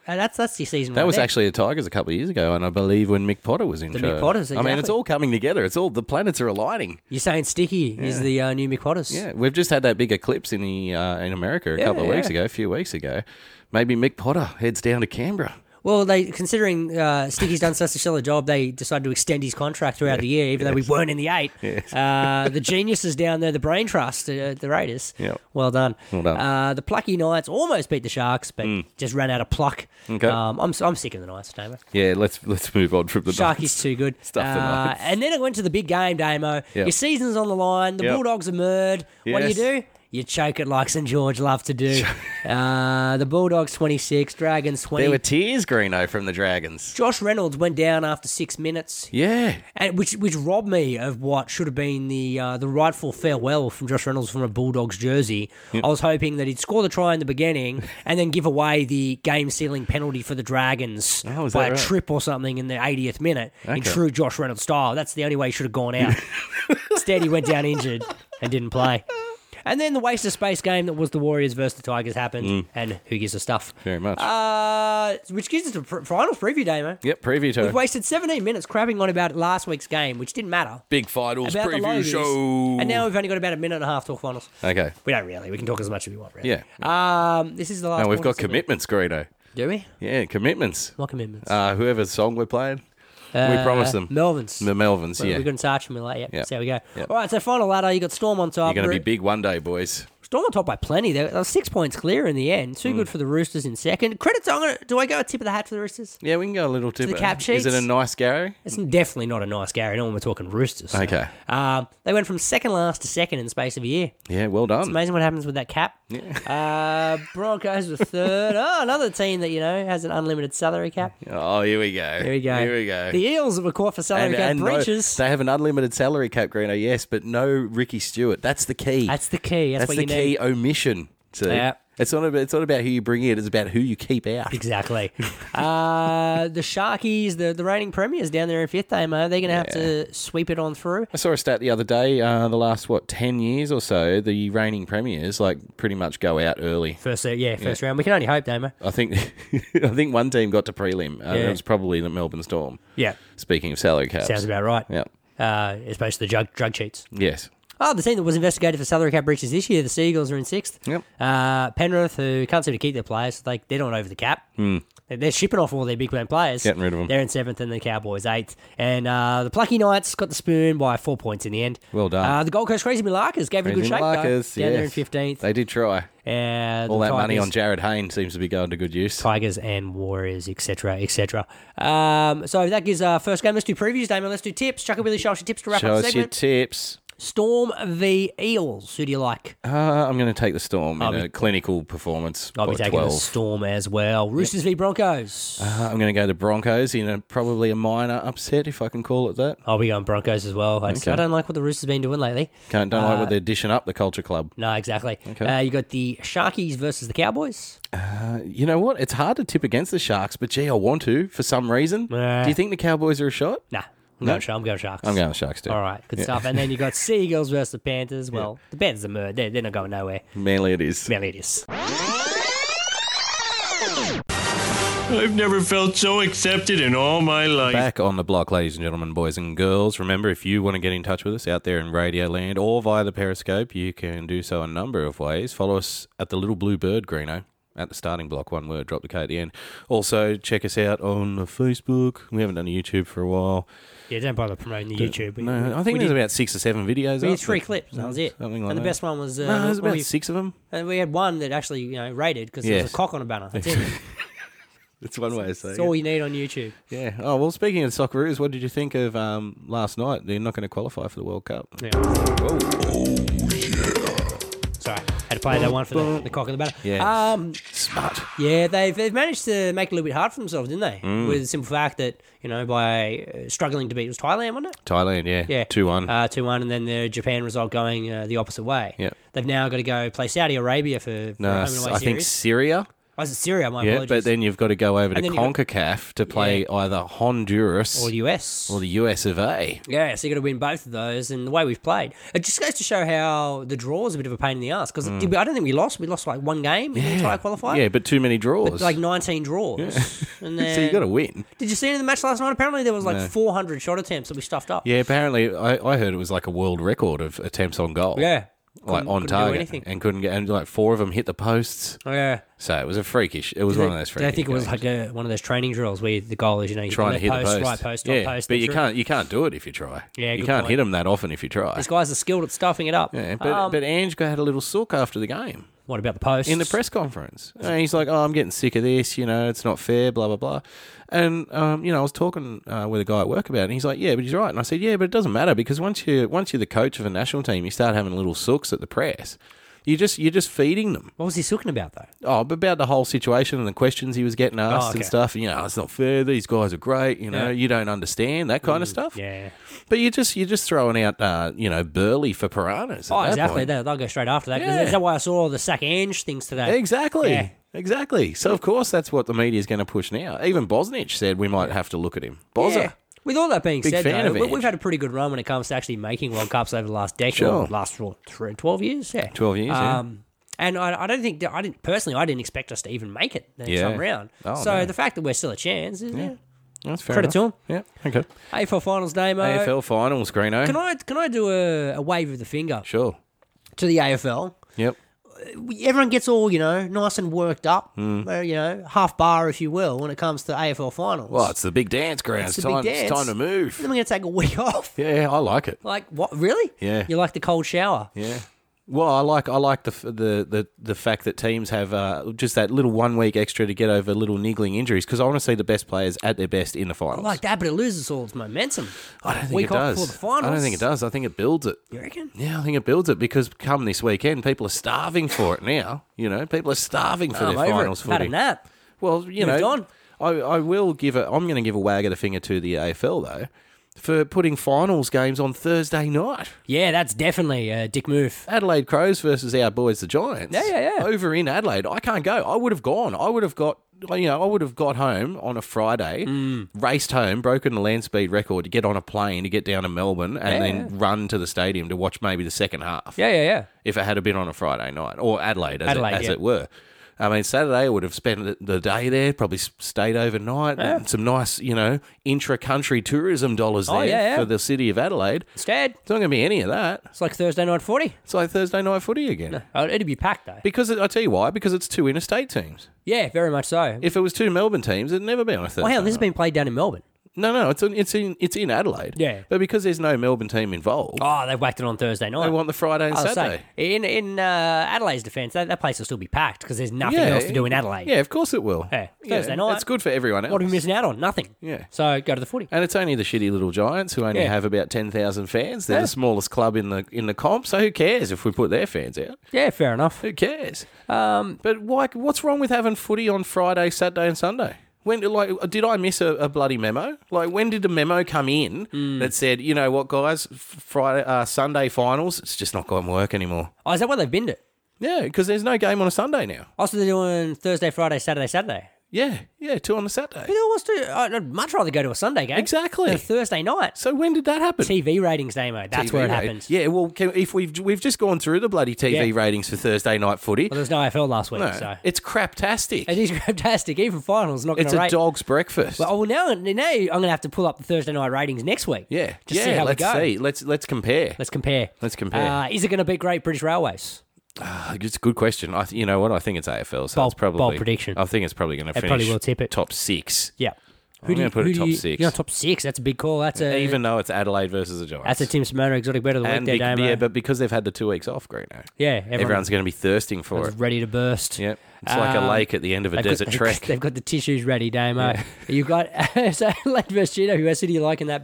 B: And that's that's your season.
C: That
B: right
C: was
B: there.
C: actually the Tigers a couple of years ago, and I believe when Mick Potter was in
B: The
C: charge.
B: Mick Potters,
C: I mean, it's
B: exactly.
C: all coming together. It's all the planets are aligning.
B: You're saying Sticky is the uh, new Mick Potters.
C: Yeah, we've just had that big eclipse in the uh, in America a
B: Yeah,
C: couple of weeks
B: yeah.
C: ago, a few weeks ago. Maybe Mick Potter heads down to Canberra.
B: Well, they considering uh, Sticky's done such a stellar job, they decided to extend his contract throughout the year, even though we weren't in the eight.
C: Yes.
B: Uh, the geniuses down there, the Brain Trust, uh, the Raiders.
C: Yep.
B: Well done.
C: Well done.
B: Uh, the Plucky Knights almost beat the Sharks, but just ran out of pluck.
C: Okay.
B: Um, I'm I'm sick of the Knights, Damo.
C: Yeah, let's let's move on from the
B: Sharky's
C: Knights.
B: too good.
C: Stuff the
B: Uh,
C: Knights.
B: and then it went to the big game, Damo.
C: Yep.
B: Your season's on the line. The
C: Yep.
B: Bulldogs are murred. What do you
C: Yes.
B: do? You choke it like St George love to do. uh, the Bulldogs twenty-six, Dragons twenty.
C: There were tears, Greeno, from the Dragons.
B: Josh Reynolds went down after six minutes,
C: Yeah.
B: and which which robbed me of what should have been the uh, the rightful farewell from Josh Reynolds from a Bulldogs jersey. I was hoping that he'd score the try in the beginning and then give away the game-sealing penalty for the Dragons
C: Oh, is
B: by
C: that
B: a
C: right?
B: trip or something in the eightieth minute in
C: Okay.
B: true Josh Reynolds style. That's the only way he should have gone out. Instead, he went down injured and didn't play. And then the waste of space game that was the Warriors versus the Tigers happened, and who gives a stuff?
C: Very much.
B: Uh, which gives us a pr- finals preview, Damo.
C: Yep, preview
B: We've
C: time.
B: wasted seventeen minutes crapping on about last week's game, which didn't matter.
C: Big finals
B: About the
C: preview
B: Logies.
C: show.
B: And now we've only got about a minute and a half to talk finals.
C: Okay.
B: We don't really. We can talk as much as we want, really.
C: Yeah.
B: Um, this is the last
C: No, we've
B: one
C: got
B: segment.
C: commitments, Greeno.
B: Do we?
C: Yeah, commitments.
B: What commitments?
C: Uh, whoever's song we're playing, we
B: Uh,
C: promised them.
B: Melvin's.
C: The Melvins,
B: We-
C: yeah.
B: We're going to touch them later. Yep.
C: Yep.
B: So we go.
C: Yep.
B: All right, so final ladder. You got Storm on top.
C: You're going to be
B: Ro-
C: big one day, boys.
B: Storm on top by plenty. They were six points clear in the end. Too
C: Mm.
B: good for the Roosters in second. Credits. I'm gonna, do I go a tip of the hat for the Roosters?
C: Yeah, we can go a little tip.
B: the cap
C: Is it
B: sheets?
C: a nice Gary?
B: It's definitely not a nice Gary. No one we're talking Roosters. so.
C: Okay.
B: Um, they went from second last to second in the space of a year.
C: Yeah, well done.
B: Amazing what happens with that cap. Uh, Broncos were third. Oh, another team that, you know, has an unlimited salary cap.
C: Oh, here we go.
B: Here we go.
C: Here we go.
B: The Eels were caught for salary cap
C: no-
B: breaches.
C: they have an unlimited salary cap, Greeno, yes, but no Ricky Stewart. That's the key.
B: That's the key. That's,
C: That's
B: what
C: the
B: you
C: key
B: need.
C: omission. See?
B: Yeah.
C: It's not about it's not about who you bring in. It's about who you keep out.
B: Exactly. uh, the Sharkies, the, the reigning premiers down there in fifth, Damo, they're going to have to sweep it on through.
C: I saw a stat the other day. Uh, the last what ten years or so, the reigning premiers like pretty much go out early.
B: First, uh, yeah, first round. We can only hope, Damo.
C: I think I think one team got to prelim. Uh,
B: Yeah.
C: It was probably the Melbourne Storm.
B: Yeah,
C: Speaking of salary caps,
B: sounds about right.
C: Yeah.
B: Uh, especially the drug, drug cheats.
C: Yes.
B: Oh, the team that was investigated for salary cap breaches this year, the Seagulls, are in sixth.
C: Yep.
B: Uh, Penrith, who can't seem to keep their players, like they're not over the cap. Mm. They're, they're shipping off all their big man players.
C: Getting rid of them.
B: They're in seventh, and the Cowboys eighth. And uh, the Plucky Knights got the spoon by four points in the end.
C: Well done.
B: Uh, the Gold Coast Crazy Milarkers gave it a good
C: Crazy
B: shake, though.
C: Malacca's,
B: Down there in
C: yes.
B: fifteenth.
C: They did try.
B: And
C: All
B: the
C: that money
B: Tigers-
C: on Jared Hayne seems to be going to good use.
B: Tigers and Warriors, et cetera, et cetera. Um, so that gives our first game. Let's do previews, Damon. Let's do tips. Chuck a Billy, show us your tips to wrap
C: Show
B: up the
C: us your
B: segment.
C: tips.
B: Storm v Eels. Who do you like?
C: Uh, I'm going to take the Storm
B: I'll
C: in
B: be-
C: a clinical performance.
B: I'll be
C: by
B: taking
C: twelve.
B: the Storm as well. Roosters v Broncos.
C: Uh, I'm going to go the Broncos in a, probably a minor upset, if I can call it that.
B: I'll be going Broncos as well. I, just,
C: Okay.
B: I don't like what the Roosters have been doing lately.
C: Can't, don't like
B: Uh,
C: what they're dishing up, the Culture Club.
B: No, exactly.
C: Okay.
B: Uh, you got the Sharkies versus the Cowboys.
C: Uh, you know what? It's hard to tip against the Sharks, but gee, I want to for some reason.
B: Nah.
C: Do you think the Cowboys are a shot?
B: Nah, I'm
C: No?
B: going Sharks. I'm going Sharks.
C: I'm going with Sharks too.
B: All right, good
C: Yeah.
B: stuff. And then you got Seagulls versus the Panthers. Well, the Panthers are murdered. They're, they're not going nowhere.
C: Manly it is.
B: Merely it is.
A: I've never felt so accepted in all my life.
C: Back on the block, ladies and gentlemen, boys and girls. Remember, if you want to get in touch with us out there in Radio Land or via the Periscope, you can do so a number of ways. Follow us at the Little Blue Bird, Greeno, at the starting block, one word, drop the K at the end. Also, check us out on Facebook. We haven't done a YouTube for a while.
B: Yeah, don't bother promoting the YouTube. We-
C: No, I think
B: we
C: there's
B: did,
C: about six or seven videos
B: we
C: up,
B: did three
C: but-
B: clips. That was it.
C: Something like
B: and the
C: that.
B: best one was uh,
C: No, there's
B: when
C: about
B: we,
C: six of them.
B: and we had one that actually you know rated because there was
C: Yes.
B: a cock on a banner. That's it.
C: That's one way of saying
B: That's
C: it.
B: all you need on YouTube.
C: Yeah. Oh, well, speaking of Socceroos, what did you think of um, last night? They're not going to qualify for the World Cup.
B: Yeah.
C: Oh,
B: Sorry, had to play that one for the, the cock in the banner.
C: Yeah.
B: Um,
C: smart.
B: yeah, they've they've managed to make it a little bit hard for themselves, didn't they?
C: Mm.
B: With the simple fact that you know by uh, struggling to beat it was Thailand, wasn't it?
C: Thailand, yeah.
B: Yeah,
C: two one.
B: uh, two one, and then the Japan result going uh, the opposite way.
C: Yeah.
B: They've now got to go play Saudi Arabia for, for
C: no,
B: a home
C: s-
B: and away
C: I think
B: series.
C: Syria.
B: Oh, is it Syria? My
C: Yeah,
B: apologies.
C: but then you've got to go over to
B: And then you got-
C: CONCACAF to play either Honduras
B: or the U S.
C: or the U S of A.
B: Yeah, so you got to win both of those, and the way we've played, it just goes to show how the draw is a bit of a pain in the ass. Because I don't think we lost. We lost like one game in the entire qualifier.
C: Mm. Yeah, but too many draws.
B: like nineteen draws. And then,
C: so you got to win.
B: Did you see it in the match last night? Apparently there was like
C: No.
B: four hundred shot attempts that we stuffed up.
C: Yeah, apparently I, I heard it was like a world record of attempts on goal.
B: Yeah.
C: Like
B: Couldn't-
C: on
B: couldn't do
C: target,
B: anything.
C: and couldn't get, and like four of them hit the posts.
B: Oh, yeah.
C: So it was a freakish. It was
B: Did
C: one
B: they-
C: of those
B: did
C: freakish.
B: I think it was
C: games.
B: like a, one of those training drills where the goal is, you know, you
C: trying to
B: left
C: hit the
B: post,
C: post,
B: right post,
C: yeah,
B: right post.
C: but
B: and
C: you
B: through.
C: can't you can't do it if you try.
B: Yeah,
C: you
B: good
C: can't
B: point.
C: hit them that often if you try.
B: These guys are skilled at stuffing it up.
C: Yeah, but
B: Um,
C: but Ange had a little sook after the game
B: what about the post?
C: in the press conference. And he's like, "Oh, I'm getting sick of this. You know, it's not fair. Blah blah blah." And um, you know, I was talking uh, with a guy at work about it, and he's like, "Yeah, but he's right." And I said, "Yeah, but it doesn't matter because once you once you're the coach of a national team, you start having little sooks at the press. You just you're just feeding them.
B: What was he sooking about, though?
C: Oh, but about the whole situation and the questions he was getting asked
B: Oh, okay.
C: and stuff. You know, it's not fair. These guys are great. You know,
B: Yeah.
C: you don't understand that kind of stuff.
B: Yeah.
C: But you just you're just throwing out, uh, you know, Burley for piranhas. at
B: Oh,
C: that
B: exactly.
C: point.
B: They'll, they'll go straight after that. 'Cause
C: Yeah.
B: Is that why I saw all the Sack Ange things today?
C: Exactly.
B: Yeah.
C: Exactly. So of course that's what the media is going to push now. Even Bosnich said we might have to look at him. Bozza.
B: Yeah. With all that being
C: Big
B: said,
C: fan
B: though,
C: of
B: we-
C: Ange.
B: we've had a pretty good run when it comes to actually making World Cups over the last decade.
C: Sure.
B: Or last what, three- twelve years? Yeah.
C: twelve years, yeah.
B: Um, and I, I don't think, that, I didn't, personally, I didn't expect us to even make it the next
C: Yeah.
B: time round.
C: Oh,
B: so
C: no.
B: the fact that we're still a chance is, yeah.
C: That's fair
B: Credit
C: enough.
B: to him.
C: Yeah. Okay.
B: A F L Finals Day, mate.
C: A F L finals, Greeno.
B: Can I, can I do a, a wave of the finger
C: Sure.
B: to the A F L?
C: Yep.
B: We- Everyone gets all, you know, nice and worked up,
C: Hmm.
B: uh, you know, half bar, if you will, when it comes to A F L finals.
C: Well, it's the big dance, Greeno.
B: It's
C: It's,
B: the big
C: time,
B: dance.
C: it's time to move.
B: Then we're going to take a week off.
C: Yeah, I like it.
B: Like, what? Really?
C: Yeah.
B: You like the cold shower?
C: Yeah. Well, I like I like the f- the the, the fact that teams have uh, just that little one week extra to get over little niggling injuries because I want to see the best players at their best in the finals.
B: I like that, but it loses all its momentum.
C: I don't think
B: week
C: it
B: off
C: does.
B: before the finals.
C: I don't think it does. I think it builds it.
B: You reckon?
C: Yeah, I think it builds it because come this weekend, people are starving for it now. You know, people are starving for
B: I'm
C: their
B: over
C: finals
B: it. Had a
C: footy.
B: nap.
C: Well, you
B: Moved
C: know,
B: on.
C: I, I will give it. I'm going to give a wag of the finger to the A F L though for putting finals games on Thursday night.
B: Yeah, that's definitely a dick move.
C: Adelaide Crows versus our boys, the Giants.
B: Yeah, yeah, yeah.
C: Over in Adelaide, I can't go. I would have gone. I would have got. You know, I would have got home on a Friday,
B: Mm.
C: raced home, broken the land speed record to get on a plane to get down to Melbourne, and
B: Yeah.
C: then run to the stadium to watch maybe the second half.
B: Yeah, yeah, yeah.
C: If it had been on a Friday night or Adelaide, as,
B: Adelaide,
C: it, as
B: yeah.
C: it were. I mean, Saturday I would have spent the- the day there, probably s- stayed overnight, and some nice, you know, intra-country tourism dollars
B: Oh,
C: there
B: yeah, yeah.
C: for the city of Adelaide.
B: Instead,
C: It's not going to be any of that.
B: it's like Thursday night footy.
C: It's like Thursday night footy again.
B: Oh, it'd be packed though.
C: Because it, I tell you why, because it's two interstate teams.
B: Yeah, very much so.
C: If it was two Melbourne teams, it'd never be on a Thursday.
B: Wow, this has
C: night.
B: been played down in Melbourne.
C: No, no, it's in, it's in it's in Adelaide.
B: Yeah.
C: but because there's no Melbourne team involved,
B: Oh, they've whacked it on Thursday night.
C: they want the Friday and
B: I was
C: Saturday.
B: saying, in in uh, Adelaide's defence, that, that place will still be packed because there's nothing else to do in Adelaide.
C: Yeah, of course it will.
B: Yeah, Thursday night.
C: It's good for everyone else.
B: What are we missing out on? Nothing.
C: Yeah.
B: So go to the footy.
C: And it's only the shitty little Giants who only
B: Yeah.
C: have about ten thousand fans. They're
B: Yeah.
C: the smallest club in the in the comp, so who cares if we put their fans out?
B: Yeah, fair enough.
C: Who cares?
B: Um,
C: But why, what's wrong with having footy on Friday, Saturday, and Sunday? When, like, did I miss a, a bloody memo? Like, when did the memo come in
B: Hmm.
C: that said, you know what, guys, F- Friday, uh, Sunday finals, it's just not going to work anymore?
B: oh, is that why they've binned it?
C: Yeah, because there's no game on a Sunday now.
B: Also, they're doing Thursday, Friday, Saturday, Saturday.
C: Yeah, yeah, two on a Saturday.
B: Who wants to? I'd much rather go to a Sunday game.
C: Exactly.
B: Than a Thursday night.
C: So when did that happen?
B: T V ratings, Damo. That's
C: T V
B: where it
C: rate-
B: happens.
C: Yeah, well, can, if we've we've just gone through the bloody T V
B: Yeah.
C: ratings for Thursday night footy,
B: Well, there's no A F L last week,
C: no,
B: so
C: it's craptastic.
B: it is fantastic. Even finals not going
C: It's
B: to
C: a
B: rate.
C: dog's breakfast.
B: Well, oh, now, now I'm going to have to pull up the Thursday night ratings next week.
C: yeah,
B: Just
C: yeah.
B: see how we
C: let's
B: go.
C: see. Let's let's compare.
B: Let's compare.
C: Let's compare.
B: Uh, is it going to beat Great British Railways?
C: Uh, it's a good question. I th- you know what? I think it's A F L. So
B: Bold-
C: it's probably
B: bold prediction.
C: I think it's probably going to
B: They
C: finish.
B: probably will tip it.
C: top six.
B: Yeah.
C: I'm gonna put it
B: who do
C: top
B: you,
C: six.
B: You're top six. That's a big call. That's a
C: Even though it's Adelaide versus the Giants.
B: that's a Tim Simona exotic bet of the week
C: and
B: there,
C: be-
B: Damo.
C: yeah, but because they've had the two weeks off, Greeno,
B: yeah, everyone,
C: everyone's going to be thirsting for
B: everyone's
C: it.
B: ready to burst.
C: Yep, it's like a
B: Um,
C: lake at the end of a
B: They've got-
C: desert
B: they've
C: trek.
B: got- They've got the tissues ready, Damo. You've got so Lake versus Cheetah. Who else do you like in that bout?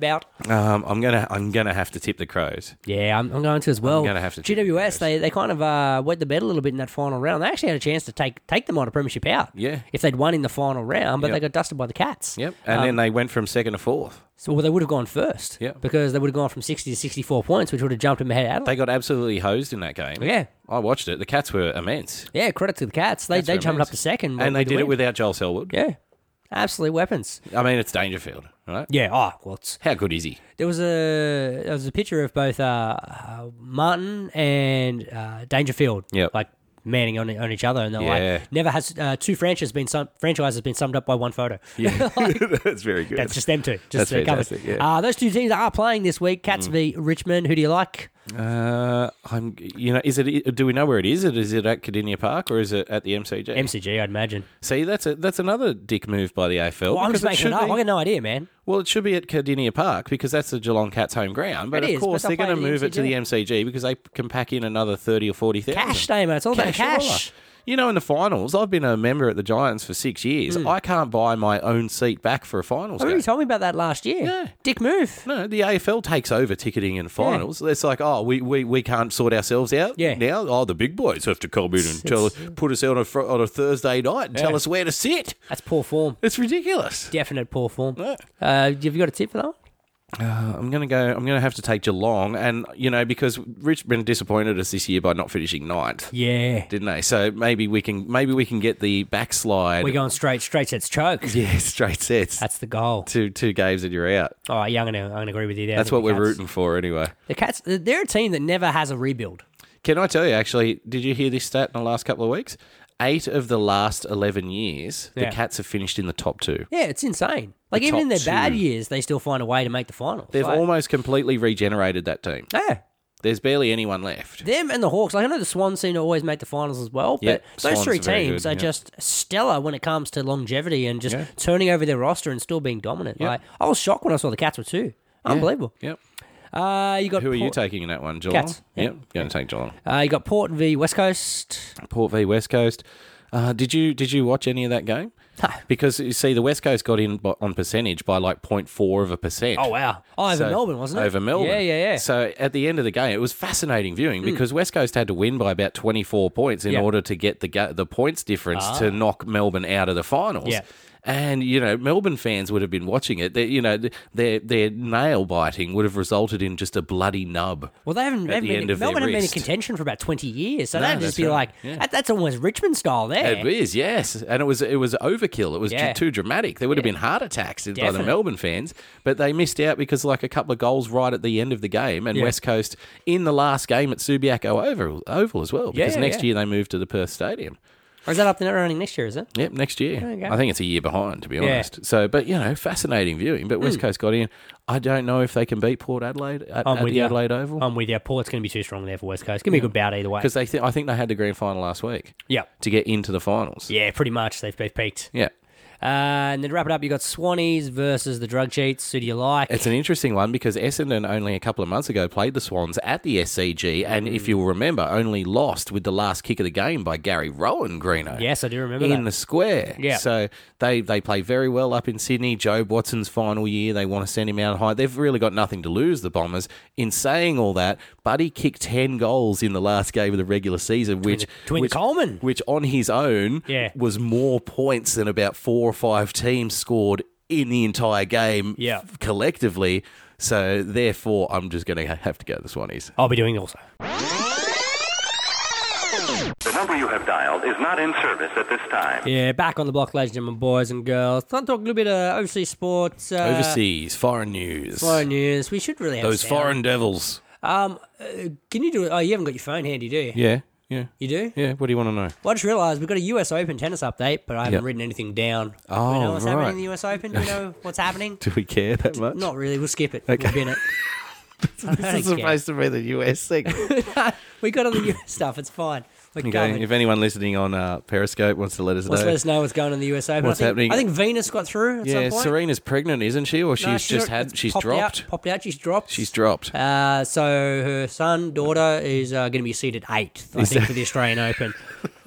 C: Um, I'm gonna I'm gonna have to tip the Crows.
B: Yeah, I'm, I'm going to as well.
C: I'm gonna have to
B: G W S, they, they kind of uh, wet the bed a little bit in that final round. They actually had a chance to take take them on a premiership out.
C: Yeah.
B: If they'd won in the final round, but
C: Yep.
B: they got dusted by the Cats.
C: Yep. And
B: Um,
C: then they went from second to fourth.
B: So well, they would have gone first.
C: Yep.
B: Because they would have gone from sixty to sixty-four points, which would have jumped them ahead of Adelaide.
C: They got absolutely hosed in that game.
B: Yeah.
C: I watched it. The Cats were immense.
B: Yeah, credit to the Cats. They
C: Cats
B: they
C: were
B: jumped up
C: immense.
B: to second.
C: And they
B: with the
C: did it
B: win.
C: without Joel Selwood.
B: Yeah. Absolute weapons.
C: I mean, it's Dangerfield, right?
B: Yeah. Oh, well, it's,
C: How good is he?
B: there was a there was a picture of both uh, uh, Martin and uh, Dangerfield.
C: Yep.
B: Like manning on, on each other, and they're
C: Yeah.
B: like, never has uh, two franchises been sum- franchises been summed up by one photo.
C: Yeah. That's very good.
B: That's just them two. Just
C: That's
B: uh, covered.
C: fantastic, yeah.
B: Uh, those two teams are playing this week. Cats v Richmond. Who do you like?
C: Uh, I'm. You know, is it? Do we know where it is? Is it at Cardinia Park or is it at the M C G?
B: M C G, I'd imagine.
C: See, that's a that's another dick move by the A F L.
B: Well, I'm
C: because
B: just making
C: should
B: it up.
C: be-
B: I got no idea, man.
C: Well, it should be at Cardinia Park because that's the Geelong Cats' home ground. But
B: It
C: of
B: is, but
C: course,
B: they'll
C: they're going to
B: play at the
C: move it to
B: M C G.
C: the M C G because they can pack in another thirty or forty thousand.
B: Cash day, mate. It's all about the cash.
C: You know, in the finals, I've been a member at the Giants for six years. I can't buy my own seat back for a finals
B: I remember
C: game.
B: you told me about that last year.
C: Yeah.
B: Dick move.
C: No, the A F L takes over ticketing in finals. It's like, oh, we, we, we can't sort ourselves out
B: Yeah.
C: now. Oh, the big boys have to come in and tell, put us out on a, fr- on a Thursday night and tell
B: Yeah.
C: us where to sit.
B: That's poor form.
C: It's ridiculous.
B: Definite poor form.
C: Yeah.
B: Uh, have you got a tip for that one?
C: Uh, I'm gonna go. I'm gonna have to take Geelong, and you know because Richmond disappointed us this year by not finishing ninth,
B: Yeah.
C: didn't they? So maybe we can maybe we can get the backslide.
B: We're going straight, straight sets chokes.
C: yeah, straight sets.
B: That's the goal.
C: two two games and you're out.
B: Oh, yeah, I'm going to I'm gonna agree with you there. I
C: That's
B: think
C: what
B: the
C: we're
B: Cats-
C: rooting for anyway.
B: The Cats, they're a team that never has a rebuild.
C: Can I tell you, actually, did you hear this stat in the last couple of weeks? Eight of the last eleven years,
B: Yeah.
C: the Cats have finished in the top two.
B: Yeah, it's insane. Like,
C: The
B: even in
C: top
B: their bad
C: two.
B: years, they still find a way to make the finals.
C: They've
B: Like,
C: almost completely regenerated that team.
B: Yeah.
C: There's barely anyone left.
B: Them and the Hawks. Like, I know the Swans seem to always make the finals as well, but
C: Yep,
B: those
C: Swans
B: three
C: are very
B: teams
C: good,
B: are
C: yeah.
B: just stellar when it comes to longevity and just
C: Yeah.
B: turning over their roster and still being dominant.
C: Yep.
B: Like, I was shocked when I saw the Cats were two. Unbelievable.
C: Yep.
B: Uh, you got
C: Who are you
B: Port,
C: taking in that one, Geelong?
B: Cats.
C: Yep, going to take Geelong.
B: uh, you got Port v West Coast.
C: Port v West Coast. Uh, did you did you watch any of that game?
B: No.
C: Because you see, the West Coast got in by- on percentage by like zero point four of a percent.
B: Oh wow! Oh, over
C: So-
B: Melbourne, wasn't it?
C: Over Melbourne.
B: Yeah, yeah, yeah.
C: So at the end of the game, it was fascinating viewing because West Coast had to win by about twenty-four points in
B: Yeah.
C: order to get the ga- the points difference to knock Melbourne out of the finals.
B: Yeah.
C: And, you know, Melbourne fans would have been watching it. They, you know, th- their their nail biting would have resulted in just a bloody nub.
B: Well, they haven't,
C: at
B: they haven't
C: the
B: been,
C: end of their
B: Melbourne haven't been in
C: wrist.
B: contention for about twenty years, so
C: No,
B: that'd just
C: that's
B: be
C: right.
B: like
C: Yeah.
B: that, that's almost Richmond style there.
C: It is, yes, and it was it was overkill. It was
B: Yeah.
C: too dramatic. There would have
B: Yeah.
C: been heart attacks by the
B: Definitely.
C: Melbourne fans, but they missed out because like a couple of goals right at the end of the game, and
B: Yeah.
C: West Coast in the last game at Subiaco Oval, Oval as well. Because
B: Yeah,
C: next
B: yeah.
C: year they moved to the Perth Stadium.
B: Or is that up there running next year? Is it?
C: Yep, next year.
B: There you go.
C: I think it's a year behind, to be
B: Yeah. Hmm.
C: honest. So, but you know, fascinating viewing. But West Coast got in. I don't know if they can beat Port Adelaide at,
B: I'm
C: at
B: with
C: the
B: you.
C: Adelaide Oval
B: I'm with you. Port's going to be too strong there for West Coast. Give me a good bout either way.
C: because they th- I think they had the grand final last week
B: Yeah,
C: to get into the finals.
B: yeah, pretty much. They've, they've peaked.
C: Yeah.
B: Uh, and then to wrap it up, you got Swannies versus the Drug Cheats. Who do you like?
C: It's an interesting one because Essendon only a couple of months ago played the Swans at the S C G, and if you'll remember, only lost with the last kick of the game by Gary Rowan, Greeno.
B: Yes, I do remember
C: in
B: that.
C: the square.
B: Yeah.
C: So they they play very well up in Sydney. Jobe Watson's final year, they want to send him out high. They've really got nothing to lose, the Bombers. In saying all that, Buddy kicked ten goals in the last game of the regular season, which
B: the- between
C: which,
B: Coleman.
C: which on his own
B: Yeah.
C: was more points than about four or five teams scored in the entire game
B: Yeah.
C: collectively. So therefore, I'm just going to have to go the Swannies.
B: I'll be doing also.
D: The number you have dialed is not in service at this time.
B: Yeah, back on the block, ladies and gentlemen, boys and girls. Time to talk a little bit of overseas sports. Uh,
C: Overseas, foreign news.
B: Foreign news. We should really have
C: Those
B: sound.
C: foreign devils.
B: Um, uh, can you do it? Oh, you haven't got your phone handy, do you?
C: Yeah, yeah.
B: You do?
C: Yeah, what do you want to know?
B: Well, I just realised we've got a U S Open tennis update, but I haven't
C: Yep.
B: written anything down.
C: Oh,
B: do we know what's
C: right.
B: happening in the U S Open? Do we know what's happening?
C: Do we care that much?
B: Not really. We'll skip it.
C: Okay.
B: We'll bin it. I
C: This
B: don't
C: is
B: care.
C: supposed to be the U S thing.
B: We got all the U S stuff. It's fine. We're
C: Okay,
B: covered.
C: if anyone listening on uh, Periscope wants to let us
B: Let's
C: know.
B: let us know what's going on in the U S Open.
C: What's
B: I think,
C: happening?
B: I think Venus got through at
C: yeah,
B: some point.
C: Serena's pregnant, isn't she? Or she's
B: No,
C: just
B: not-
C: had,
B: it's
C: she's
B: popped
C: dropped.
B: Out, popped out. She's dropped.
C: She's dropped.
B: Uh, so her son, daughter is uh, going to be seated eighth, I think, for the Australian Open.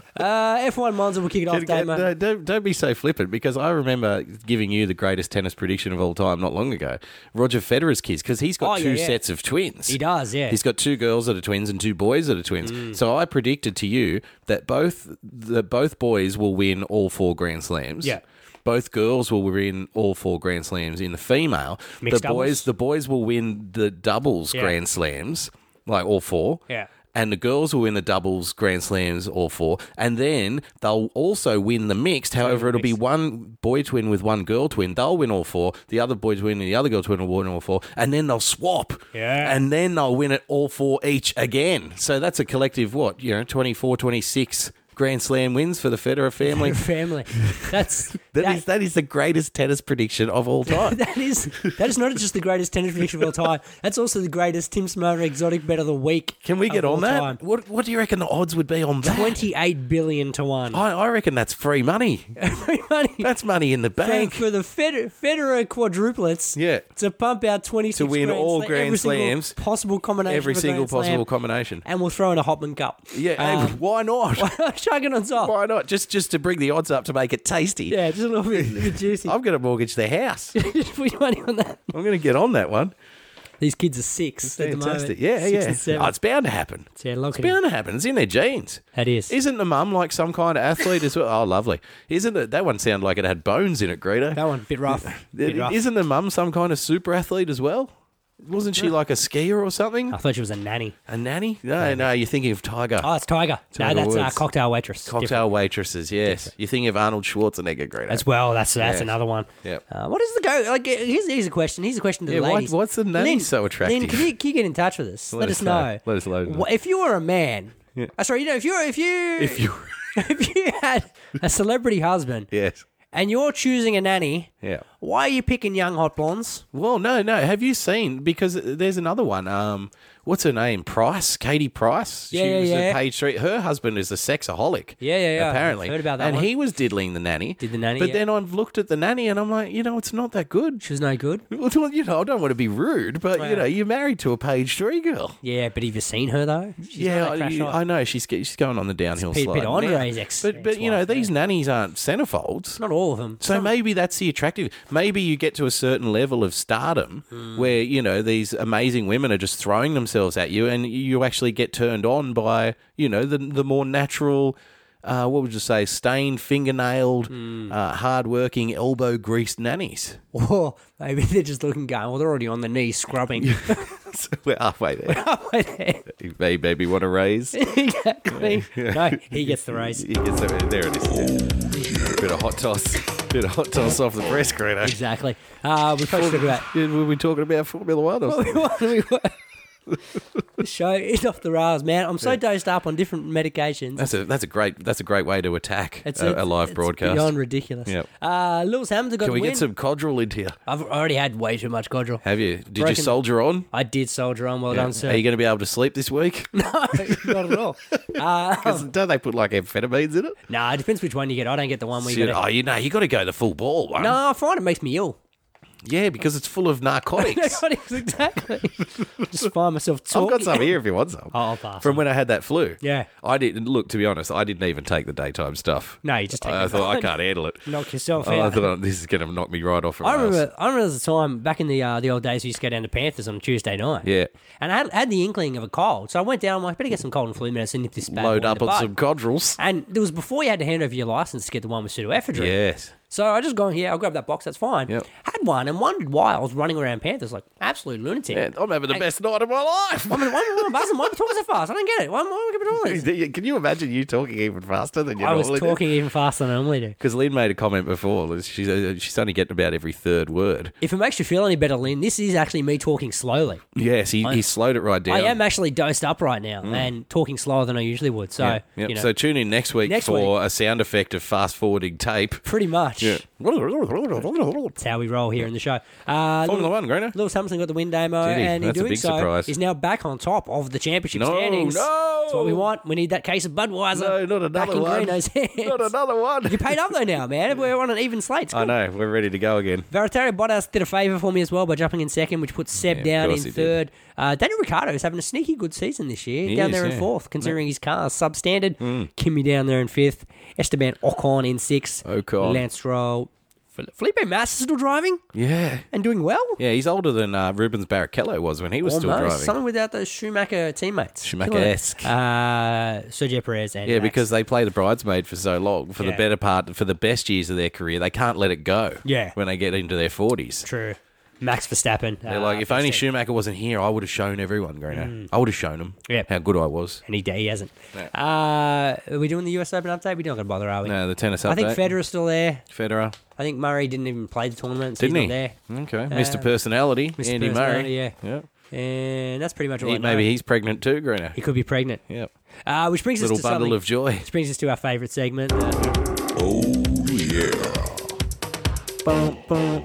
B: Uh, F one Monza, we'll kick it off, Damo.
C: No, don't, don't be so flippant, because I remember giving you the greatest tennis prediction of all time not long ago. Roger Federer's kids, because he's got
B: Oh,
C: two
B: yeah, yeah.
C: sets of twins.
B: He does, yeah.
C: He's got two girls that are twins and two boys that are twins.
B: Mm.
C: So I predicted to you that both that both boys will win all four Grand Slams.
B: Yeah.
C: Both girls will win all four Grand Slams in the female.
B: Mixed
C: the boys,
B: doubles?
C: the boys will win the doubles
B: Yeah.
C: Grand Slams, like all four.
B: Yeah.
C: And the girls will win the doubles Grand Slams, all four. And then they'll also win the mixed. However, it'll be one boy twin with one girl twin. They'll win all four. The other boy twin and the other girl twin will win all four. And then they'll swap.
B: Yeah.
C: And then they'll win it all four each again. So that's a collective, what, you know, twenty-four, twenty-six Grand Slam wins for the Federer family.
B: Family. That's
C: That
B: that-
C: is that is the greatest tennis prediction of all time.
B: That is that is not just the greatest tennis prediction of all time. That's also the greatest Tim Smoner exotic bet of the week.
C: Can we get
B: of
C: on
B: all
C: that?
B: time.
C: What What do you reckon the odds would be on that?
B: Twenty-eight billion to one.
C: I, I reckon that's free money.
B: Free money.
C: That's money in the
B: Paying
C: bank.
B: for the Feder- Federer quadruplets.
C: Yeah.
B: To pump out twenty-six
C: To win
B: grand
C: all
B: Slam-
C: Grand
B: every single
C: Slams.
B: possible combination.
C: Every
B: of a
C: single
B: Grand Slam.
C: possible combination.
B: And we'll throw in a Hopman Cup.
C: Yeah,
B: Um,
C: hey, why not?
B: Chuck it on top.
C: Why not? Just just to bring the odds up to make it tasty.
B: Yeah, just a little bit, a bit juicy.
C: I'm going to mortgage the house.
B: Just put your money on that.
C: I'm going to get on that one.
B: These kids are six at the moment.
C: Fantastic. Yeah,
B: Six
C: yeah.
B: and seven.
C: Oh, it's bound to happen.
B: Yeah, look
C: It's
B: at it.
C: bound to happen. It's in their genes.
B: That is.
C: Isn't the mum like some kind of athlete as well? Oh, lovely. Isn't it? That one sounded like it had bones in it, Greta.
B: That one, bit rough. Bit rough.
C: Isn't the mum some kind of super athlete as well? Wasn't she like a skier or something?
B: I thought she was a nanny.
C: A nanny? No, no, you're thinking of Tiger.
B: Oh, it's Tiger.
C: Tiger
B: no, that's uh,
C: Woods.
B: cocktail waitress.
C: Cocktail
B: Different.
C: waitresses, yes. You're thinking of Arnold Schwarzenegger, Greta.
B: As well. That's that's
C: Yes.
B: another one.
C: Yep.
B: Uh, what is the go? Like, uh, here's, here's a question. Here's a question to
C: Yeah,
B: the
C: why-
B: ladies.
C: what's the nanny
B: Lynn-
C: so attractive?
B: Lynn, can you, can you get in touch with us? Let,
C: Let
B: us
C: us
B: know.
C: know. Let us know.
B: Wha- If you were a man, uh, sorry, you know, if you if you
C: If you-
B: if you had a celebrity husband
C: Yes.
B: and you're choosing a nanny,
C: Yeah.
B: why are you picking young hot blondes?
C: Well, no, no. Have you seen? Because there's another one. Um, what's her name? Price, Katie Price.
B: Yeah,
C: she
B: yeah,
C: was
B: yeah.
C: at Page Street. Her husband is a sexaholic.
B: Yeah, yeah, yeah.
C: Apparently,
B: I've heard about that
C: And
B: one.
C: he was diddling the nanny.
B: Did the nanny,
C: But
B: yeah.
C: then I've looked at the nanny and I'm like, you know, it's not that good.
B: She was no good.
C: Well, you know, I don't want to be rude, but you know, you're married to a Page Street girl.
B: Yeah, but have you seen her though? She's
C: yeah,
B: not a crash
C: I,
B: hot.
C: I know she's she's going on the downhill
B: Pete-
C: slide.
B: Pete
C: now.
B: Andre's ex-
C: But but you know,
B: ex-wife,
C: these nannies aren't centerfolds.
B: Not all of them.
C: So maybe that's the attractive. Maybe you get to a certain level of stardom
B: Hmm.
C: where, you know, these amazing women are just throwing themselves at you and you actually get turned on by, you know, the the more natural, uh, what would you say, stained, fingernailed,
B: Hmm.
C: uh, hard-working, elbow-greased nannies.
B: Or maybe they're just looking, going, well, they're already on their knees scrubbing.
C: So we're halfway there.
B: Exactly.
C: Hey, baby, want a raise?
B: No, he gets the raise.
C: He gets there, there it is. Yeah. Bit of hot toss. Bit of hot toss off the breast, Greta.
B: Exactly. Uh, we probably talk about
C: Yeah, were we talking about Formula One or something?
B: the show is off the rails, man. I'm so dosed up on different medications.
C: That's a that's a great that's a great way to attack
B: It's
C: a, a live
B: it's
C: broadcast.
B: beyond ridiculous.
C: Yep.
B: Uh, Lewis Hamilton got
C: Can we
B: the win.
C: get some Codral into you?
B: I've already had way too much Codral.
C: Have you? Did you
B: Broken-
C: soldier on?
B: I did soldier on. Well
C: Yeah.
B: done, sir.
C: Are you going to be able to sleep this week?
B: No, not at all. Uh,
C: 'Cause don't they put like amphetamines in it?
B: no, it depends which one you get. I don't get the one where you
C: So,
B: got
C: oh, you know, you got to go the full ball one.
B: No, I find it makes me ill.
C: Yeah, because it's full of narcotics.
B: Exactly. Just find myself
C: I've
B: talking.
C: got some here if you want some.
B: Oh, I'll pass
C: From
B: on.
C: when I had that flu.
B: Yeah.
C: I didn't look. To be honest, I didn't even take the daytime stuff.
B: No, you just take
C: I
B: it
C: thought I
B: on.
C: can't handle it.
B: Knock yourself
C: Oh, I
B: out.
C: thought oh, this is going to knock me right off. From
B: I
C: my
B: remember.
C: ass.
B: I remember the time back in the uh, the old days we used to go down to Panthers on Tuesday night.
C: Yeah.
B: And I had, had the inkling of a cold, so I went down. I'm like, better get some cold and flu medicine if this bad
C: Load
B: boy in
C: up
B: the
C: on
B: bud.
C: some Codrals.
B: And it was before you had to hand over your license to get the one with pseudoephedrine.
C: Yes.
B: So I just gone, yeah, I'll grab that box, that's fine.
C: Yep.
B: Had one and wondered why I was running around Panthers like absolute lunatic.
C: Yeah, I'm having the best night of my life.
B: I mean, why am I buzzing? Why am I talking so fast? I don't get it. Why am I doing this?
C: Can you imagine you talking even faster than you
B: I was
C: normally
B: talking even faster than I normally do.
C: Because Lynn made a comment before. She's, uh, she's only getting about every third word.
B: If it makes you feel any better, Lynn, this is actually me talking slowly.
C: Yes, he, he slowed it right down.
B: I am actually dosed up right now and talking slower than I usually would. So,
C: Yeah, yep.
B: you know,
C: So tune in next week
B: Next
C: for a sound effect of fast forwarding tape.
B: pretty much.
C: Yeah.
B: That's how we roll well here in the show. Uh,
C: Formula One, Greener.
B: Lewis Hamilton got the win, Damo,
C: Did he?
B: and in
C: That's a
B: doing
C: big
B: so,
C: surprise.
B: he's now back on top of the championship
C: No,
B: standings.
C: no.
B: That's what we want. We need that case of Budweiser.
C: No, not
B: back
C: another
B: in
C: one.
B: Greeno's hands.
C: Not another one.
B: You paid up though now, man. We're on an even slate. It's
C: I
B: cool.
C: know. We're ready to go again.
B: Valtteri Bottas did a favour for me as well by jumping in second, which puts Seb
C: Yeah, of
B: down in
C: course he
B: third. Uh, Daniel Ricciardo is having a sneaky good season this year,
C: He
B: down
C: is,
B: there in
C: yeah.
B: fourth, considering his car is substandard. Kimi down there in fifth. Esteban Ocon in sixth.
C: Ocon.
B: Lance Stroll. Felipe Massa still driving
C: Yeah.
B: and doing well.
C: Yeah, he's older than uh, Rubens Barrichello was when he was still
B: Almost.
C: driving.
B: Something without those Schumacher teammates.
C: Schumacher-esque.
B: Uh, Sergio Perez and
C: Yeah,
B: Max.
C: because they play the bridesmaid for so long, for
B: Yeah.
C: the better part, for the best years of their career. They can't let it go.
B: Yeah.
C: When they get into their forties.
B: True. Max Verstappen.
C: They're
B: uh,
C: like, if only
B: Verstappen.
C: Schumacher wasn't here, I would have shown everyone, Greeno. I would have shown them
B: Yep.
C: how good I was.
B: And he, he hasn't. Uh, are we doing the U S Open update? We're not going to bother, are we?
C: No, the tennis update.
B: I think Federer's still there.
C: Federer.
B: I think Murray didn't even play the tournament, so
C: Didn't
B: he's
C: he?
B: not there.
C: Okay. Mister Personality,
B: Mister
C: Andy
B: Personality,
C: Murray.
B: yeah.
C: Yeah.
B: And that's pretty much all
C: He-
B: I know.
C: maybe he's pregnant too, Greeno.
B: He could be pregnant.
C: Yep.
B: Uh, which brings
C: Little
B: us to
C: bundle
B: something.
C: of joy.
B: Which brings us to our favourite segment. Uh,
E: Oh, yeah.
B: bum, bum,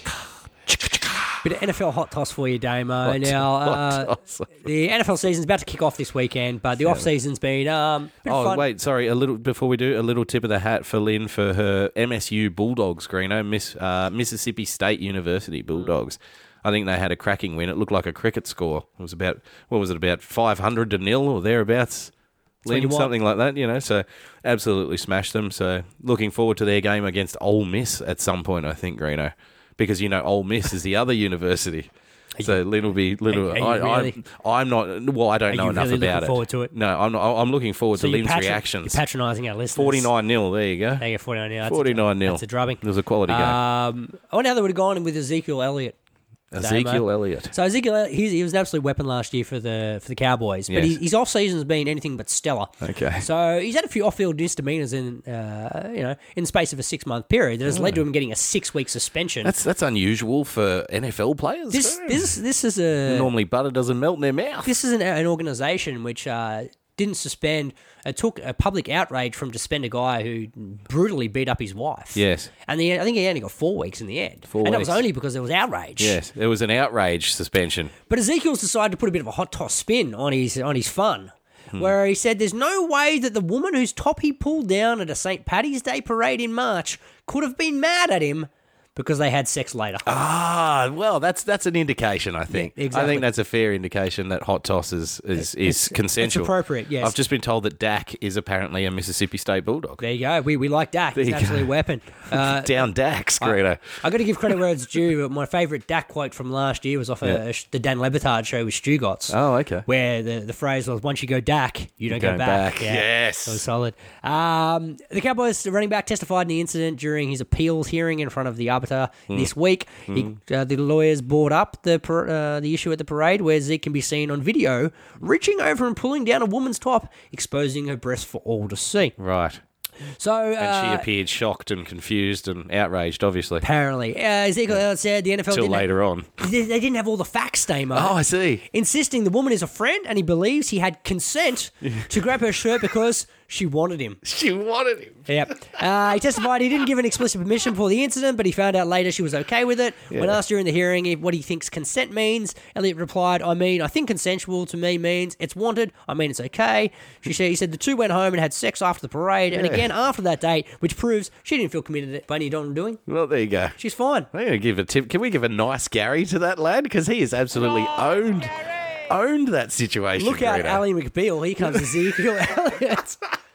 B: bit of N F L hot toss for you, Damo.
C: Hot-
B: now, uh,
C: hot toss.
B: the N F L season's about to kick off this weekend, but the off season's been um. bit
C: Oh,
B: fun.
C: wait, sorry. A little before we do, a little tip of the hat for Lynn for her M S U Bulldogs, Greeno, Miss uh, Mississippi State University Bulldogs. I think they had a cracking win. It looked like a cricket score. It was about, what was it, about five hundred to nil or thereabouts?
B: what you
C: Lynn,
B: want.
C: something like that, you know. So absolutely smashed them. So looking forward to their game against Ole Miss at some point, I think, Greeno, because you know Ole Miss is the other university. So Lynn will be little.
B: are you
C: I,
B: really-
C: I'm, I'm not. Well, I don't
B: Are
C: know
B: you
C: enough
B: really
C: about
B: looking
C: it.
B: forward to it?
C: No, I'm not. I'm looking forward
B: So
C: to
B: you're,
C: Lynn's
B: patron-
C: reactions.
B: you're patronising our listeners.
C: forty-nine nil. There you go.
B: They get forty-nine nil. That's a-
C: forty-nine nil.
B: That's a drubbing.
C: It was a quality game.
B: Um, I wonder how they would have gone in with Ezekiel Elliott.
C: Ezekiel
B: Damo.
C: Elliott.
B: So Ezekiel, he's, he was an absolute weapon last year for the for the Cowboys, but
C: Yes.
B: his, his off season's been anything but stellar.
C: Okay.
B: So he's had a few off field misdemeanors in uh, you know in the space of a six month period that has led to him getting a six week suspension.
C: That's that's unusual for N F L players.
B: this this this is a
C: Normally butter doesn't melt in their mouth.
B: this is an, an organisation which uh, didn't suspend. It took a public outrage from to suspend a guy who brutally beat up his wife.
C: Yes.
B: And the, I think he only got four weeks in the end.
C: Four
B: and that was
C: weeks.
B: only because there was outrage.
C: Yes, there was an outrage suspension.
B: But Ezekiel's decided to put a bit of a hot toss spin on his on his fun,
C: Hmm.
B: where he said there's no way that the woman whose top he pulled down at a Saint Paddy's Day parade in March could have been mad at him because they had sex later.
C: Ah, well, that's that's an indication. I think.
B: Yeah, exactly.
C: I think that's a fair indication that hot toss is is, is consensual.
B: it's appropriate, yes.
C: I've just been told that Dak is apparently a Mississippi State Bulldog.
B: There you go. We we like Dak. He's
C: There
B: an
C: you
B: absolute
C: go.
B: weapon. Uh,
C: Down Dak, Greeno.
B: I got to give credit where it's due. My favourite Dak quote from last year was off
C: Yeah.
B: a, a, the Dan Lebitard show with Stu Gotts.
C: Oh, okay.
B: Where the, the phrase was, once you go Dak, you don't go
C: Going
B: back.
C: back.
B: Yeah,
C: Yes.
B: that was solid. Um, the Cowboys running back testified in the incident during his appeals hearing in front of the arbiter
C: Hmm.
B: this week. He, uh, the lawyers brought up the par- uh, the issue at the parade where Zeke can be seen on video reaching over and pulling down a woman's top, exposing her breast for all to see.
C: Right.
B: So,
C: And she
B: uh,
C: appeared shocked and confused and outraged, obviously.
B: apparently, uh, Ezekiel Elliott said the N F L
C: Till
B: didn't
C: later on.
B: They, they didn't have all the facts, Damo.
C: Oh, I see.
B: Insisting the woman is a friend and he believes he had consent to grab her shirt because she wanted him.
C: She wanted him.
B: Yep. Uh, he testified he didn't give an explicit permission before the incident, but he found out later she was okay with it. When
C: Yeah.
B: asked during the hearing if what he thinks consent means, Elliot replied, I mean, I think consensual to me means it's wanted. I mean, it's okay. She said, he said the two went home and had sex after the parade and
C: Yeah.
B: again after that date, which proves she didn't feel committed by any I'm doing.
C: Well, there you go.
B: She's fine.
C: I'm going to give a tip. Can we give a nice Gary to that lad? Because he has absolutely owned owned that situation.
B: Look out,
C: Greeno.
B: Ali McBeal. Here comes Ezekiel Elliott.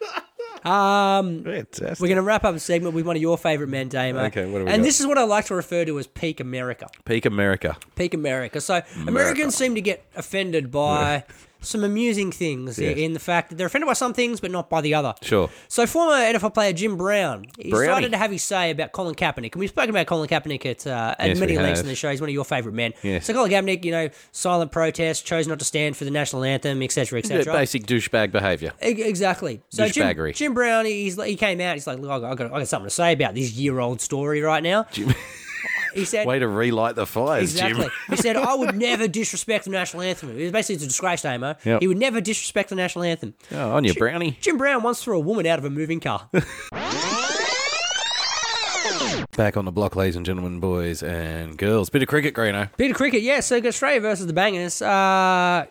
C: Fantastic.
B: We're going to wrap up a segment with one of your favourite men, Damo.
C: Okay, what do we
B: And
C: got?
B: this is what I like to refer to as peak America.
C: Peak America.
B: Peak America. So Americans seem to get offended by some amusing things
C: Yes.
B: in the fact that they're offended by some things but not by the other.
C: Sure.
B: So former N F L player Jim Brown, he
C: Brownie.
B: started to have his say about Colin Kaepernick. And we've spoken about Colin Kaepernick at, uh, at
C: Yes,
B: many
C: we
B: lengths
C: have.
B: in the show. He's one of your favourite men.
C: Yes.
B: So Colin Kaepernick, you know, silent protest, chose not to stand for the national anthem, et cetera, et cetera.
C: Basic douchebag behaviour.
B: E- Exactly. So Jim,
C: Douchebaggery.
B: Jim Brown, he's, he came out. He's like, look, I got, I got, I got something to say about this year-old story right now. He said,
C: Way to relight the fires,
B: exactly.
C: Jim.
B: He said, I would never disrespect the national anthem. It was basically it's a disgrace, Damo.
C: Yep.
B: He would never disrespect the national anthem.
C: Oh, on your brownie.
B: Jim Brown once threw a woman out of a moving car.
C: Back on the block, ladies and gentlemen, boys and girls. Bit of cricket, Greeno.
B: Bit of cricket, yeah. So Australia versus the Bangers. Uh,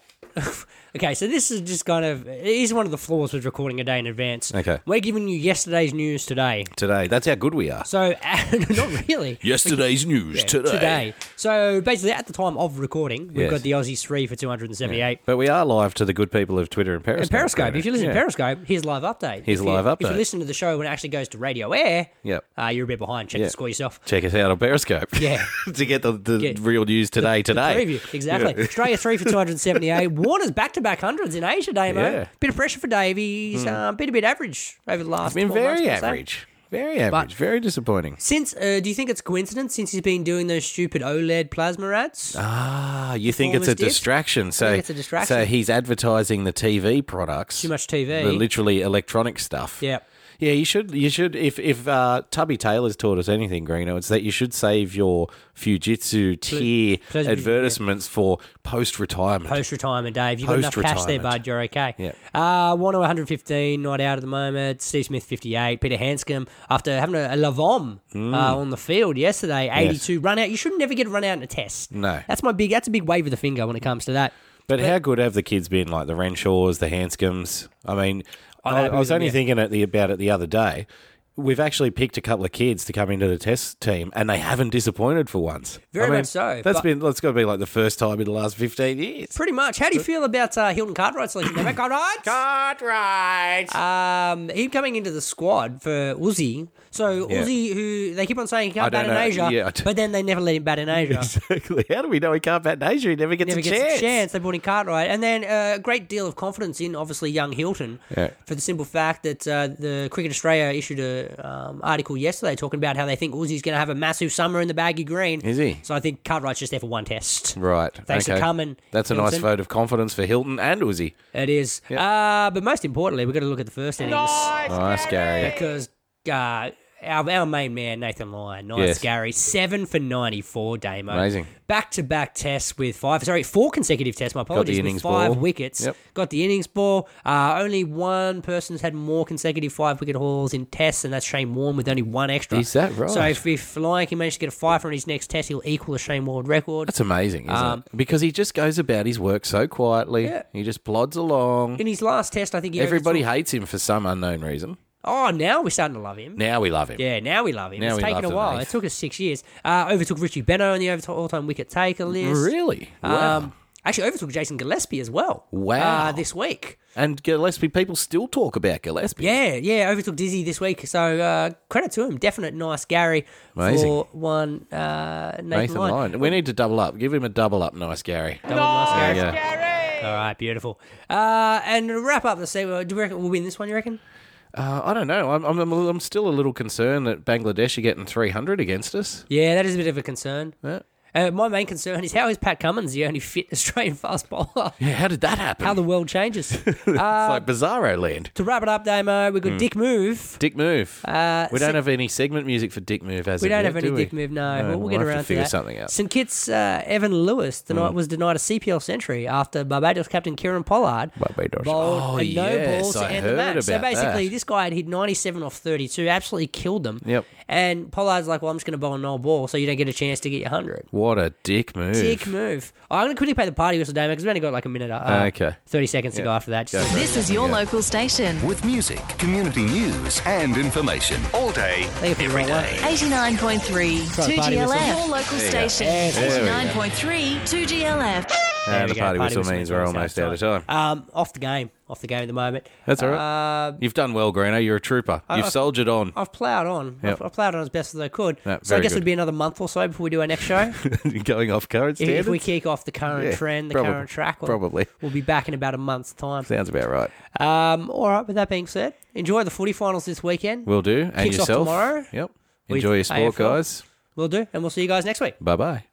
B: okay, so this is just kind of, it is one of the flaws with recording a day in advance.
C: Okay.
B: We're giving you yesterday's news today.
C: Today. That's how good we are.
B: So, not really.
C: Yesterday's news
B: Yeah,
C: today.
B: Today. So, basically, at the time of recording, we've
C: Yes.
B: got the Aussies three for two hundred seventy-eight.
C: But we are live to the good people of Twitter and Periscope.
B: And Periscope.
C: Greeno.
B: If you listen
C: Yeah.
B: to Periscope, here's live update.
C: Here's
B: If
C: a live
B: you,
C: update.
B: If you listen to the show when it actually goes to radio air,
C: Yep.
B: uh, you're a bit behind. Check
C: Yeah.
B: the score yourself.
C: Check us out on Periscope.
B: Yeah.
C: to get the, the
B: Yeah.
C: real news today, today.
B: Preview, exactly.
C: Yeah.
B: Australia three for two hundred seventy-eight. Warner's back-to-back hundreds in Asia, Damo.
C: Yeah.
B: Bit of pressure for Davey. He's um, been a bit average over the last
C: It's been
B: twelve months,
C: very
B: per se.
C: average. Very average. very disappointing.
B: Since, uh, do you think it's coincidence since he's been doing those stupid OLED plasma ads?
C: Ah, you think it's a
B: Performance dips?
C: distraction. So,
B: think it's a distraction.
C: So he's advertising the T V products.
B: Too much T V.
C: The literally electronic stuff.
B: Yeah.
C: Yeah, you should. You should. If if uh, Tubby Taylor's taught us anything, Greeno, it's that you should save your Fujitsu tier
B: pleasure,
C: advertisements for post retirement.
B: Post-retirement, Dave. You've got enough cash there,
C: Post-retirement.
B: bud. You're okay.
C: Yeah.
B: Uh, Warner one hundred fifteen, not out at the moment. Steve Smith, fifty-eight. Peter Hanscom, after having a, a Lavom
C: Mm.
B: uh, on the field yesterday, eighty-two. Run out. You should never get a run out in a test.
C: No.
B: That's my big. That's a big wave of the finger when it comes to that.
C: But how good have the kids been? Like the Renshaws, the Hanscoms. I mean,
B: I'm
C: I,
B: happy
C: I was
B: with them,
C: only
B: yeah.
C: thinking at the, about it the other day. We've actually picked a couple of kids to come into the test team, and they haven't disappointed for once.
B: Very
C: I mean,
B: much so,
C: That's
B: but-
C: been that's got to be like the first time in the last fifteen years.
B: Pretty much. How do you feel about uh, Hilton Cartwright's selection? Remember Cartwright?
C: Cartwright.
B: Um, him coming into the squad for Uzi. So
C: Yeah.
B: Uzi, who they keep on saying he
C: I
B: can't bat
C: don't
B: in
C: know.
B: Asia,
C: Yeah, I don't-
B: but then they never let him bat in Asia.
C: Exactly. How do we know he can't bat in Asia? He never gets
B: Never
C: a
B: gets
C: chance.
B: a chance. They brought in Cartwright, and then uh, a great deal of confidence in obviously young Hilton,
C: Yeah.
B: for the simple fact that uh, the Cricket Australia issued a um, article yesterday talking about how they think Uzi's going to have a massive summer in the baggy green.
C: Is he?
B: So I think Cartwright's just there for one test.
C: Right.
B: Thanks
C: okay.
B: for coming.
C: That's a nice
B: Hilton.
C: vote of confidence for Hilton and Uzi.
B: It is. Uh, but most importantly, we've got to look at the first innings.
C: Nice, Gary.
B: Because uh, our, our main man, Nathan Lyon, nice
C: Yes.
B: Gary, seven for ninety-four, Damo.
C: Amazing.
B: Back-to-back tests with five, sorry, four consecutive tests, my apologies,
C: innings
B: with five
C: ball.
B: wickets.
C: Yep.
B: Got the innings ball. Uh, only one person's had more consecutive five-wicket hauls in tests, and that's Shane Warne with only one extra.
C: Is that right?
B: So if, if Lyon can manage to get a five on his next test, he'll equal the Shane Warne record.
C: That's amazing, isn't
B: Um,
C: it? Because he just goes about his work so quietly.
B: Yeah.
C: He just plods along.
B: In his last test, I think he
C: Everybody
B: overtook-
C: hates him for some unknown reason.
B: Oh, now we're starting to love him.
C: Now we love him.
B: Yeah, now we love him.
C: Now
B: it's
C: we
B: taken
C: love
B: a
C: the
B: while.
C: Nath.
B: It took us six years. Uh, overtook Richie Beno on the over- all-time wicket taker list.
C: Really? Wow.
B: Um, actually, overtook Jason Gillespie as well.
C: Wow.
B: Uh, this week.
C: and Gillespie, people still talk about Gillespie.
B: Yeah, yeah, overtook Dizzy this week. So uh, credit to him. Definite nice Gary
C: Amazing.
B: for one uh, Nathan,
C: Nathan
B: Lyon.
C: Lyon. We need to double up. Give him a double up, nice Gary.
B: Double nice Gary.
C: Yeah.
B: All right, beautiful. Uh, and to wrap up the segment, do you reckon we'll win this one, you reckon?
C: Uh, I don't know. I'm, I'm, I'm still a little concerned that Bangladesh are getting three hundred against us.
B: Yeah, that is a bit of a concern.
C: Yeah.
B: Uh, my main concern is how is Pat Cummins the only fit Australian fast bowler?
C: Yeah, how did that happen?
B: How the world changes.
C: it's like Bizarro land.
B: To wrap it up, Damo, we've got Dick Move.
C: Dick Move.
B: Uh,
C: we don't
B: St-
C: have any segment music for Dick Move as
B: We
C: of
B: don't
C: yet,
B: have any
C: do we?
B: Dick Move, no.
C: No,
B: We'll, we'll
C: we'll
B: get
C: have
B: around
C: to
B: to,
C: figure
B: that.
C: something out.
B: Saint Kitts uh, Evan Lewis tonight was denied a C P L century after Barbados captain Kieran Pollard
C: Barbados.
B: bowled
C: Oh,
B: a no
C: yes,
B: ball to
C: I
B: end the
C: heard
B: match. So
C: about
B: basically,
C: that.
B: this guy had hit ninety-seven off thirty-two, absolutely killed them.
C: Yep.
B: And Pollard's like, well, I'm just going to bowl a no ball so you don't get a chance to get your one hundred.
C: What a dick move.
B: Dick move. Oh, I'm going to quickly play the party whistle, Damo, because we've only got like a minute, uh,
C: Okay.
B: thirty seconds to go after that. Just-
F: This is your local station.
G: With music, community news, and information. All day,
B: Thank you for
G: every
B: the right
G: day.
B: one.
F: eighty-nine point three,
B: Try the
F: two
B: party
F: G L
B: whistle.
F: F. Your local station.
B: Yes. There we go.
F: eighty-nine point three, two G L F.
B: There
C: And
B: we
C: the
B: go.
C: party whistle
B: whistle
C: means
B: means
C: we're
B: we're
C: almost
B: out
C: out
B: of
C: of time.
B: Um, off the game. Off the game at the moment.
C: That's all right.
B: Uh,
C: You've done well, Greeno. You're a trooper. You've
B: I-
C: soldiered on.
B: I've ploughed on.
C: Yep.
B: I've, I've ploughed on as best as I could.
C: Yeah,
B: so I
C: very
B: guess
C: good.
B: it'd be another month or so before we do our next show.
C: Going off current
B: if,
C: standards?
B: if we kick off the current
C: Yeah,
B: trend, the
C: probably-
B: current track, we'll,
C: probably.
B: we'll be back in about a month's time.
C: Sounds about right.
B: Um, all right, with that being said, enjoy the footy finals this weekend.
C: Will do. And
B: Kicks off
C: yourself.
B: tomorrow
C: Yep.
B: with
C: Enjoy your sport,
B: A F L.
C: guys.
B: We'll do, and we'll see you guys next week.
C: Bye-bye.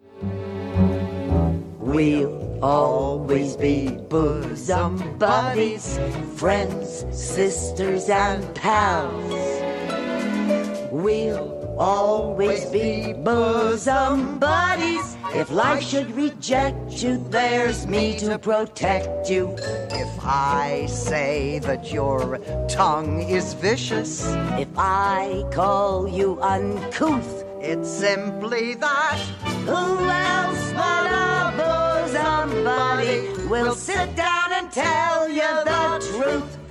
H: We'll always be bosom buddies, friends, sisters, and pals. We'll always be bosom buddies. If life should reject you, there's me to protect you. If I say that your tongue is vicious, if I call you uncouth, it's simply that. Who else but a bosom buddy will sit down and tell you the truth?